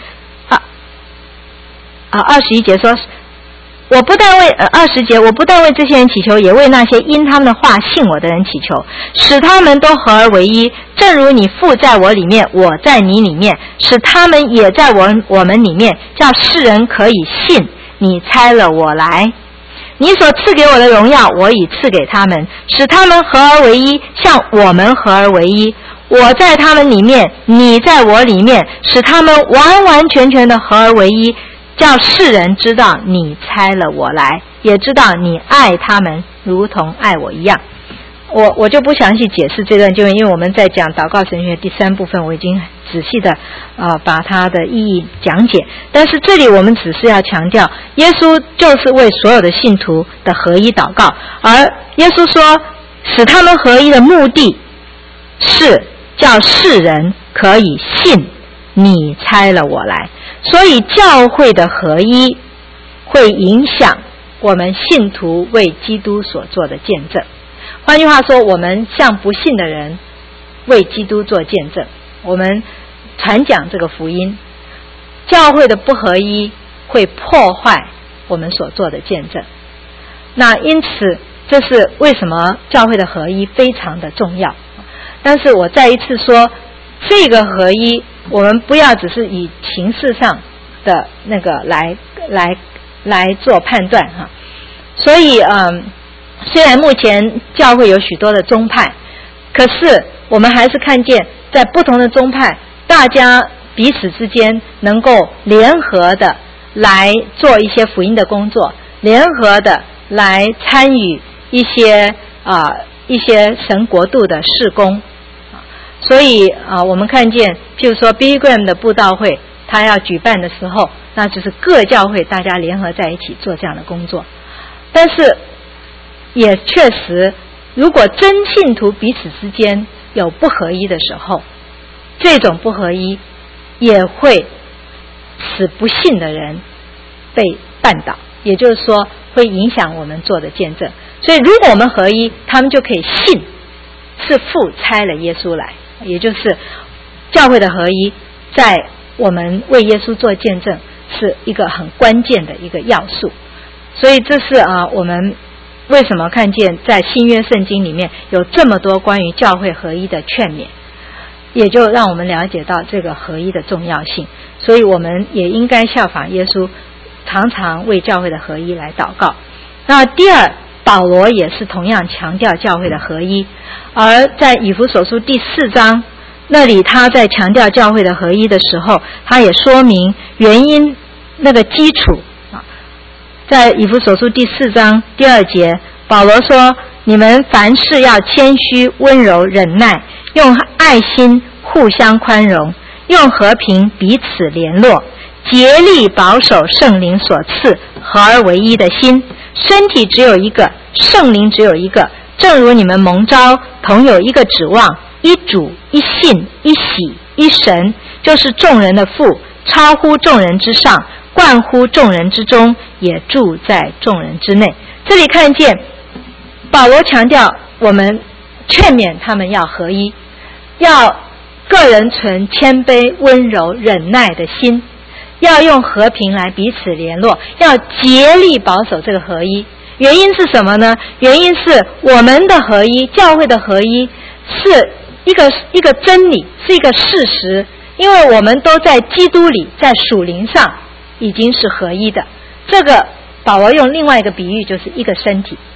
21节说，我不但为20节，我不但为这些人祈求，也为那些因他们的话信我的人祈求，使他们都合而为一，正如你父在我里面，我在你里面，使他们也在我们里面，叫世人可以信你差了我来。你所赐给我的荣耀，我已赐给他们，使他们合而为一，像我们合而为一。我在他们里面，你在我里面，使他们完完全全的合而为一，叫世人知道你差了我来，也知道你爱他们如同爱我一样。我就不详细解释这段经文，因为我们在讲祷告神学第3部分，我已经仔细的把它的意义讲解。但是这里我们只是要强调，耶稣就是为所有的信徒的合一祷告，而耶稣说使他们合一的目的是叫世人可以信你差了我来。所以教会的合一会影响我们信徒为基督所做的见证。换句话说，我们向不信的人为基督做见证，我们传讲这个福音。教会的不合一会破坏我们所做的见证。那因此这是为什么教会的合一非常的重要。但是我再一次说，这个合一我们不要只是以形式上的那个来做判断哈。所以虽然目前教会有许多的宗派，可是我们还是看见在不同的宗派，大家彼此之间能够联合的来做一些福音的工作，联合的来参与一些神国度的事工。所以我们看见譬如说 Billy Graham 的布道会他要举办的时候，那就是各教会大家联合在一起做这样的工作。但是也确实，如果真信徒彼此之间有不合一的时候，这种不合一也会使不信的人被绊倒，也就是说会影响我们做的见证。所以如果我们合一，他们就可以信是父差了耶稣来，也就是教会的合一在我们为耶稣做见证是一个很关键的一个要素。所以这是我们为什么看见在新约圣经里面有这么多关于教会合一的劝勉，也就让我们了解到这个合一的重要性。所以我们也应该效法耶稣，常常为教会的合一来祷告。那第二，保罗也是同样强调教会的合一，而在以弗所书第4章那里，他在强调教会的合一的时候，他也说明原因那个基础。在以弗所书第4章第2节，保罗说，你们凡事要谦虚温柔忍耐，用爱心互相宽容，用和平彼此联络，竭力保守圣灵所赐合而为一的心。身体只有一个，圣灵只有一个，正如你们蒙召同有一个指望，一主一信一喜一神，就是众人的父，超乎众人之上，贯乎众人之中，也住在众人之内。这里看见保罗强调我们劝勉他们要合一，要个人存谦卑温柔忍耐的心，要用和平来彼此联络，要竭力保守这个合一。原因是什么呢？原因是我们的合一，教会的合一是一个真理，是一个事实，因为我们都在基督里，在属灵上已经是合一的。这个保罗用另外一个比喻，就是一个身体，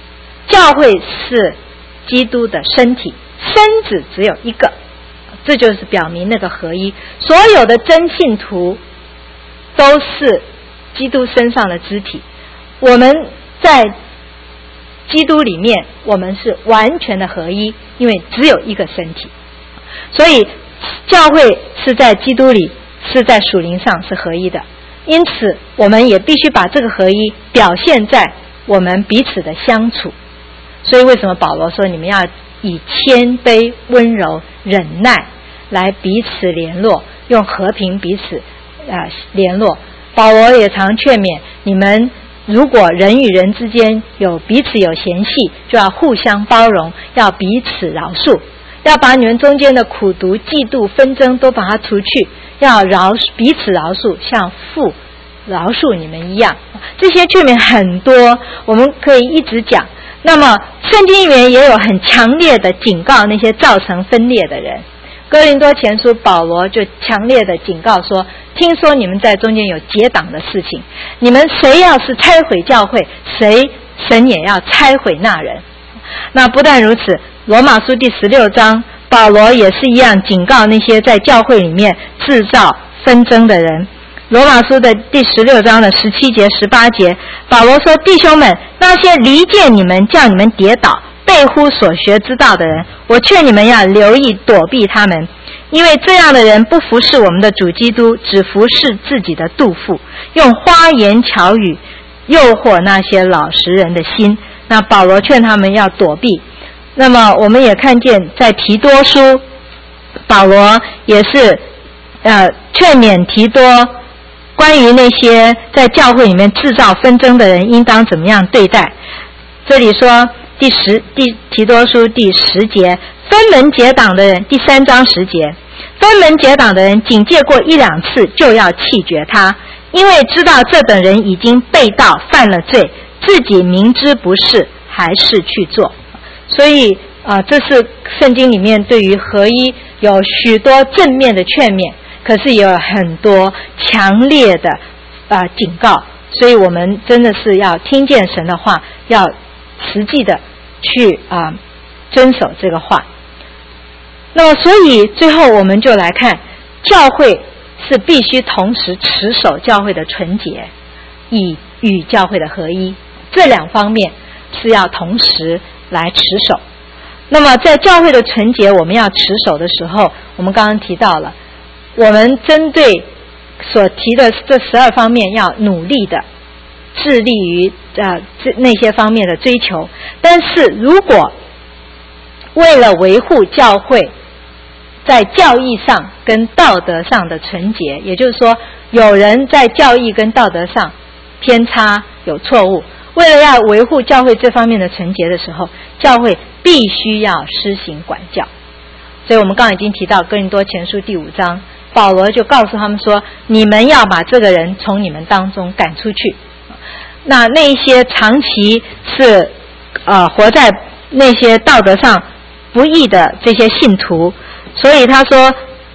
教会是基督的身体，身子只有一个，这就是表明那个合一。所有的真信徒都是基督身上的肢体，我们在基督里面，我们是完全的合一，因为只有一个身体。所以教会是在基督里，是在属灵上是合一的，因此我们也必须把这个合一表现在我们彼此的相处。所以为什么保罗说你们要以谦卑、温柔、忍耐来彼此联络，用和平彼此联络。保罗也常劝勉你们，如果人与人之间有彼此有嫌隙，就要互相包容，要彼此饶恕，要把你们中间的苦毒、嫉妒、纷争都把它除去，要彼此饶恕，像父饶恕你们一样。这些劝勉很多，我们可以一直讲。那么圣经里面也有很强烈的警告那些造成分裂的人。哥林多前书保罗就强烈的警告说，听说你们在中间有结党的事情，你们谁要是拆毁教会，神也要拆毁那人。那不但如此，罗马书第16章保罗也是一样警告那些在教会里面制造纷争的人。罗马书的第16章的17节18节，保罗说，弟兄们，那些离间你们叫你们跌倒背乎所学之道的人，我劝你们要留意躲避他们，因为这样的人不服侍我们的主基督，只服侍自己的肚腹，用花言巧语诱惑那些老实人的心。那保罗劝他们要躲避。那么我们也看见在提多书，保罗也是劝勉提多关于那些在教会里面制造纷争的人应当怎么样对待。这里说提多书第10节，分门结党的人，第3章10节，分门结党的人警戒过1-2次就要弃绝他，因为知道这等人已经背道犯了罪，自己明知不是还是去做。所以这是圣经里面对于合一有许多正面的劝勉，可是也有很多强烈的警告。所以我们真的是要听见神的话，要实际的去遵守这个话。那么所以最后我们就来看，教会是必须同时持守教会的纯洁，以与教会的合一，这2方面是要同时来持守。那么在教会的纯洁我们要持守的时候，我们刚刚提到了，我们针对所提的这12方面要努力的致力于那些方面的追求。但是如果为了维护教会在教义上跟道德上的纯洁，也就是说有人在教义跟道德上偏差有错误，为了要维护教会这方面的纯洁的时候，教会必须要施行管教。所以我们刚刚已经提到哥林多前书第5章，保罗就告诉他们说，你们要把这个人从你们当中赶出去。那一些长期是活在那些道德上不义的这些信徒，所以他说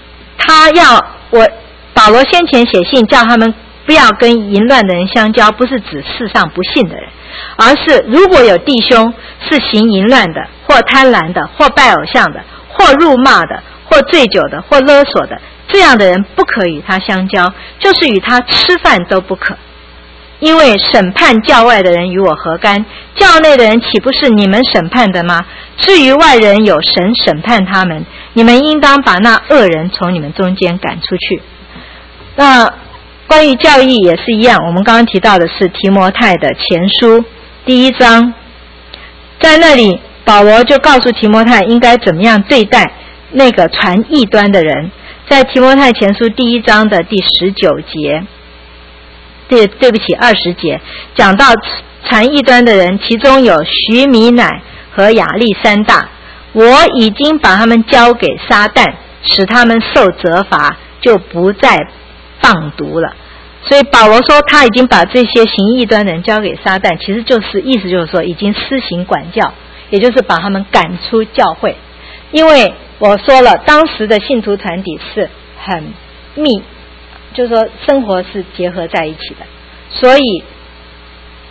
保罗先前写信叫他们不要跟淫乱的人相交，不是指世上不信的人，而是如果有弟兄是行淫乱的，或贪婪的，或拜偶像的，或辱骂的，或醉酒的，或勒索的，这样的人不可与他相交，就是与他吃饭都不可。因为审判教外的人与我何干？教内的人岂不是你们审判的吗？至于外人，有神审判他们，你们应当把那恶人从你们中间赶出去。那关于教义也是一样，我们刚刚提到的是提摩太的前书第1章，在那里保罗就告诉提摩太应该怎么样对待那个传异端的人。在提摩太前书第1章的第19节，对不起20节，讲到传异端的人，其中有许米乃和亚历山大，我已经把他们交给撒旦，使他们受责罚，就不再放毒了。所以保罗说他已经把这些行异端的人交给撒旦，其实意思就是说已经施行管教，也就是把他们赶出教会。因为我说了，当时的信徒团体是很就是说生活是结合在一起的，所以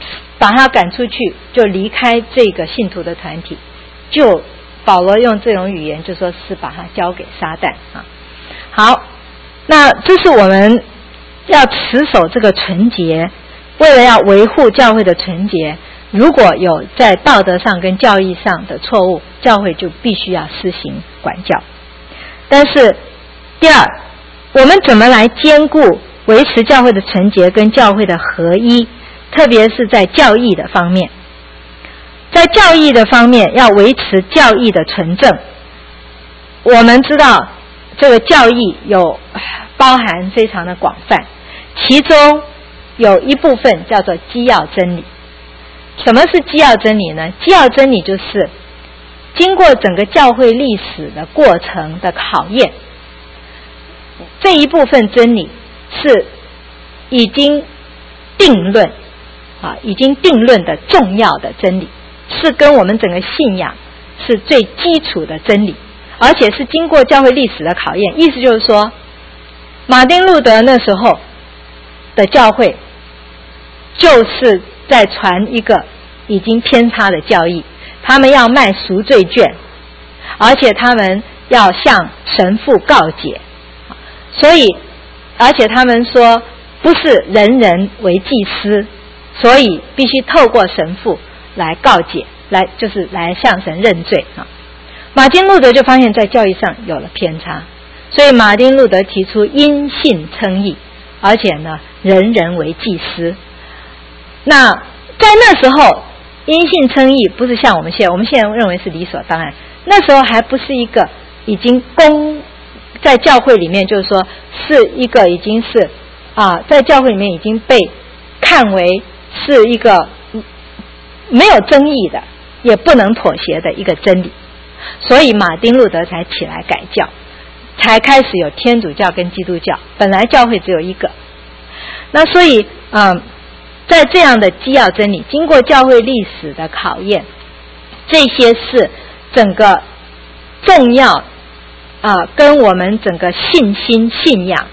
把他赶出去，就离开这个信徒的团体，就保罗用这种语言就说是把他交给撒旦啊。好，那这是我们要持守这个纯洁，为了要维护教会的纯洁，如果有在道德上跟教义上的错误，教会就必须要施行管教。但是第二，我们怎么来兼顾维持教会的纯洁跟教会的合一，特别是在教义的方面。在教义的方面要维持教义的纯正。我们知道这个教义有包含非常的广泛，其中有一部分叫做基要真理。什么是基要真理呢？基要真理就是经过整个教会历史的过程的考验，这一部分真理是已经定论已经定论的重要的真理，是跟我们整个信仰是最基础的真理，而且是经过教会历史的考验。意思就是说，马丁路德那时候的教会就是在传一个已经偏差的教义，他们要卖赎罪券，而且他们要向神父告解，所以而且他们说不是人人为祭司，所以必须透过神父来告解，就是来向神认罪马丁路德就发现在教义上有了偏差，所以马丁路德提出因信称义，而且呢人人为祭司。那在那时候因信称义不是像我们现在认为是理所当然，那时候还不是一个已经在教会里面，就是说是一个已经是在教会里面已经被看为是一个没有争议的也不能妥协的一个真理，所以马丁路德才起来改教，才开始有天主教跟基督教，本来教会只有一个。那所以在这样的基要真理经过教会历史的考验，这些是整个重要跟我们整个信心信仰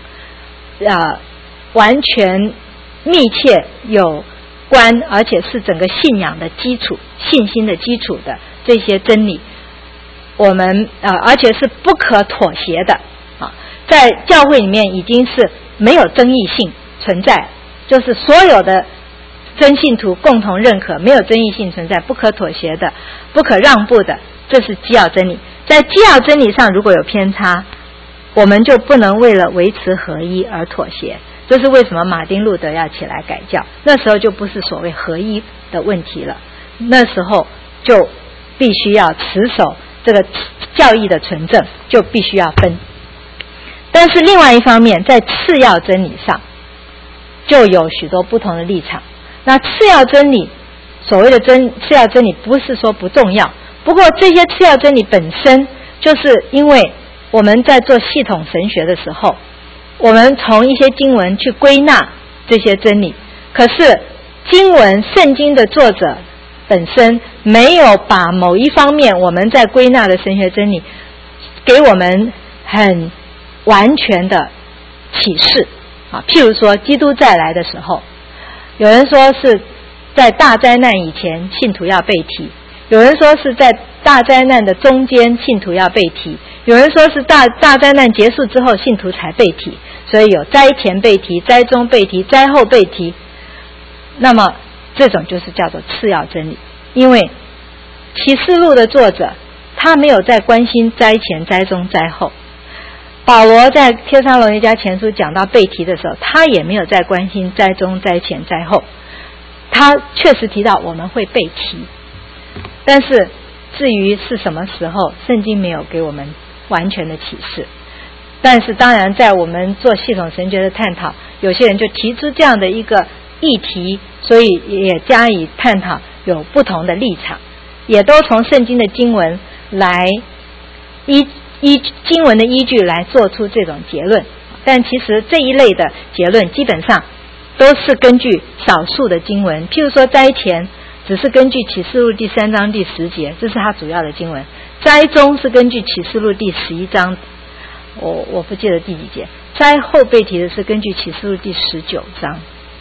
完全密切有关，而且是整个信仰的基础、信心的基础的这些真理，我们而且是不可妥协的在教会里面已经是没有争议性存在，就是所有的真信徒共同认可，没有争议性存在，不可妥协的、不可让步的，这是基要真理。在基要真理上如果有偏差，我们就不能为了维持合一而妥协。这是为什么马丁路德要起来改教，那时候就不是所谓合一的问题了，那时候就必须要持守这个教义的纯正，就必须要分。但是另外一方面，在次要真理上就有许多不同的立场。那次要真理，所谓的次要真理不是说不重要，不过这些次要真理本身就是因为我们在做系统神学的时候，我们从一些经文去归纳这些真理，可是经文圣经的作者本身没有把某一方面我们在归纳的神学真理给我们很完全的启示譬如说基督再来的时候，有人说是在大灾难以前信徒要被提，有人说是在大灾难的中间信徒要被提，有人说是大灾难结束之后信徒才被提，所以有灾前被提、灾中被提、灾后被提。那么这种就是叫做次要真理，因为启示录的作者他没有在关心灾前、灾中、灾后，保罗在帖撒罗尼迦前书讲到被提的时候，他也没有在关心灾中、灾前、灾后，他确实提到我们会被提，但是至于是什么时候，圣经没有给我们完全的启示。但是当然在我们做系统神学的探讨，有些人就提出这样的一个议题，所以也加以探讨，有不同的立场，也都从圣经的经文来依经文的依据来做出这种结论。但其实这一类的结论基本上都是根据少数的经文，譬如说灾前只是根据启示录第3章第10节，这是它主要的经文。灾中是根据启示录第11章，我不记得第几节。灾后被提的是根据启示录第19章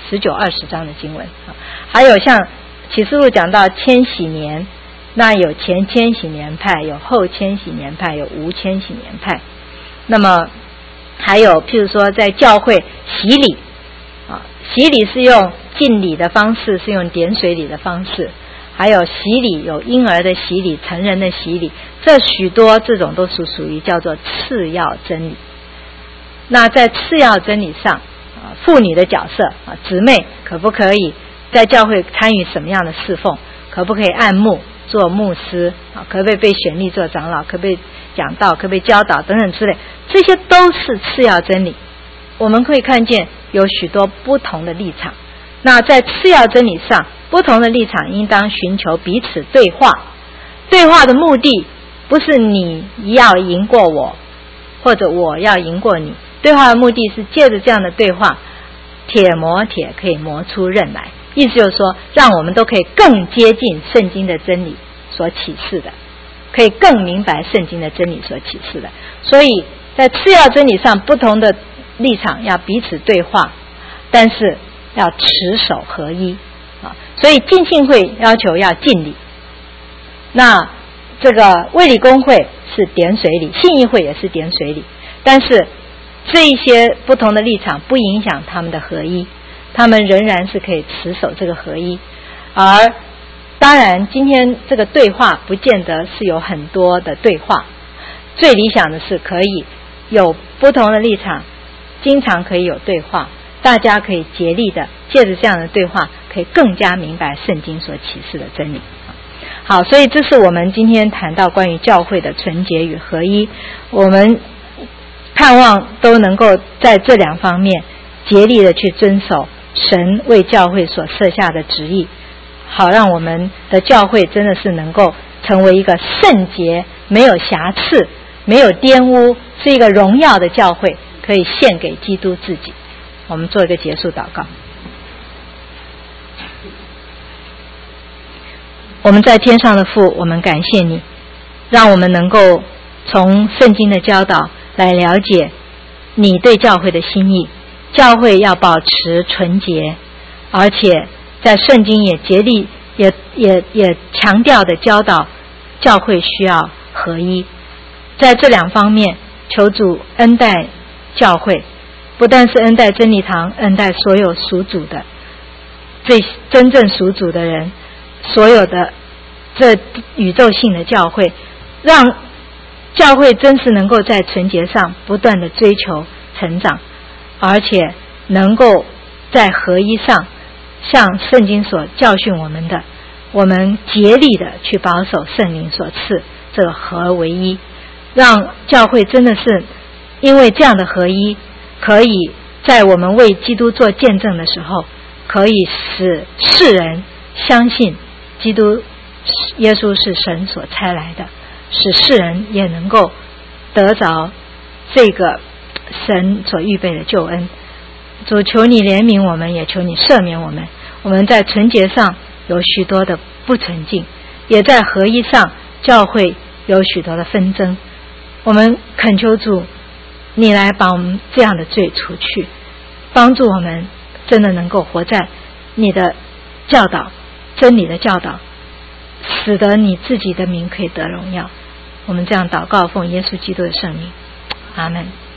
19、20章的经文。还有像启示录讲到千禧年，那有前千禧年派，有后千禧年派，有无千禧年派。那么还有譬如说在教会洗礼洗礼是用浸礼的方式，是用点水礼的方式，还有洗礼，有婴儿的洗礼，成人的洗礼，这许多这种都是属于叫做次要真理。那在次要真理上妇女的角色姊妹可不可以在教会参与什么样的侍奉，可不可以按牧做牧师可不可以被选立做长老，可不可以讲道，可不可以教导等等之类，这些都是次要真理。我们可以看见有许多不同的立场，那在次要真理上，不同的立场应当寻求彼此对话。对话的目的不是你要赢过我，或者我要赢过你，对话的目的是借着这样的对话，铁磨铁可以磨出刃来，意思就是说让我们都可以更接近圣经的真理所启示的，可以更明白圣经的真理所启示的。所以在次要真理上，不同的立场要彼此对话，但是要持守合一所以浸信会要求要浸礼，那这个卫理公会是点水礼，信义会也是点水礼，但是这一些不同的立场不影响他们的合一，他们仍然是可以持守这个合一。而当然今天这个对话不见得是有很多的对话，最理想的是可以有不同的立场，经常可以有对话，大家可以竭力的借着这样的对话，可以更加明白圣经所启示的真理。好，所以这是我们今天谈到关于教会的纯洁与合一，我们盼望都能够在这两方面竭力的去遵守神为教会所设下的旨意，好让我们的教会真的是能够成为一个圣洁，没有瑕疵，没有玷污，是一个荣耀的教会，可以献给基督自己。我们做一个结束祷告。我们在天上的父，我们感谢你，让我们能够从圣经的教导来了解你对教会的心意。教会要保持纯洁，而且在圣经也竭力也强调的教导教会需要合一。在这两方面，求主恩待教会，不但是恩待真理堂，恩待所有属主的，最真正属主的人，所有的这宇宙性的教会，让教会真是能够在纯洁上不断的追求成长，而且能够在合一上像圣经所教训我们的，我们竭力的去保守圣灵所赐这个合而为一，让教会真的是因为这样的合一，可以在我们为基督做见证的时候，可以使世人相信基督耶稣是神所差来的，使世人也能够得着这个神所预备的救恩。主，求你怜悯我们，也求你赦免我们。我们在纯洁上有许多的不纯净，也在合一上教会有许多的纷争。我们恳求主，你来把我们这样的罪除去，帮助我们真的能够活在你的教导真理的教导，使得你自己的名可以得荣耀。我们这样祷告，奉耶稣基督的圣名，阿们。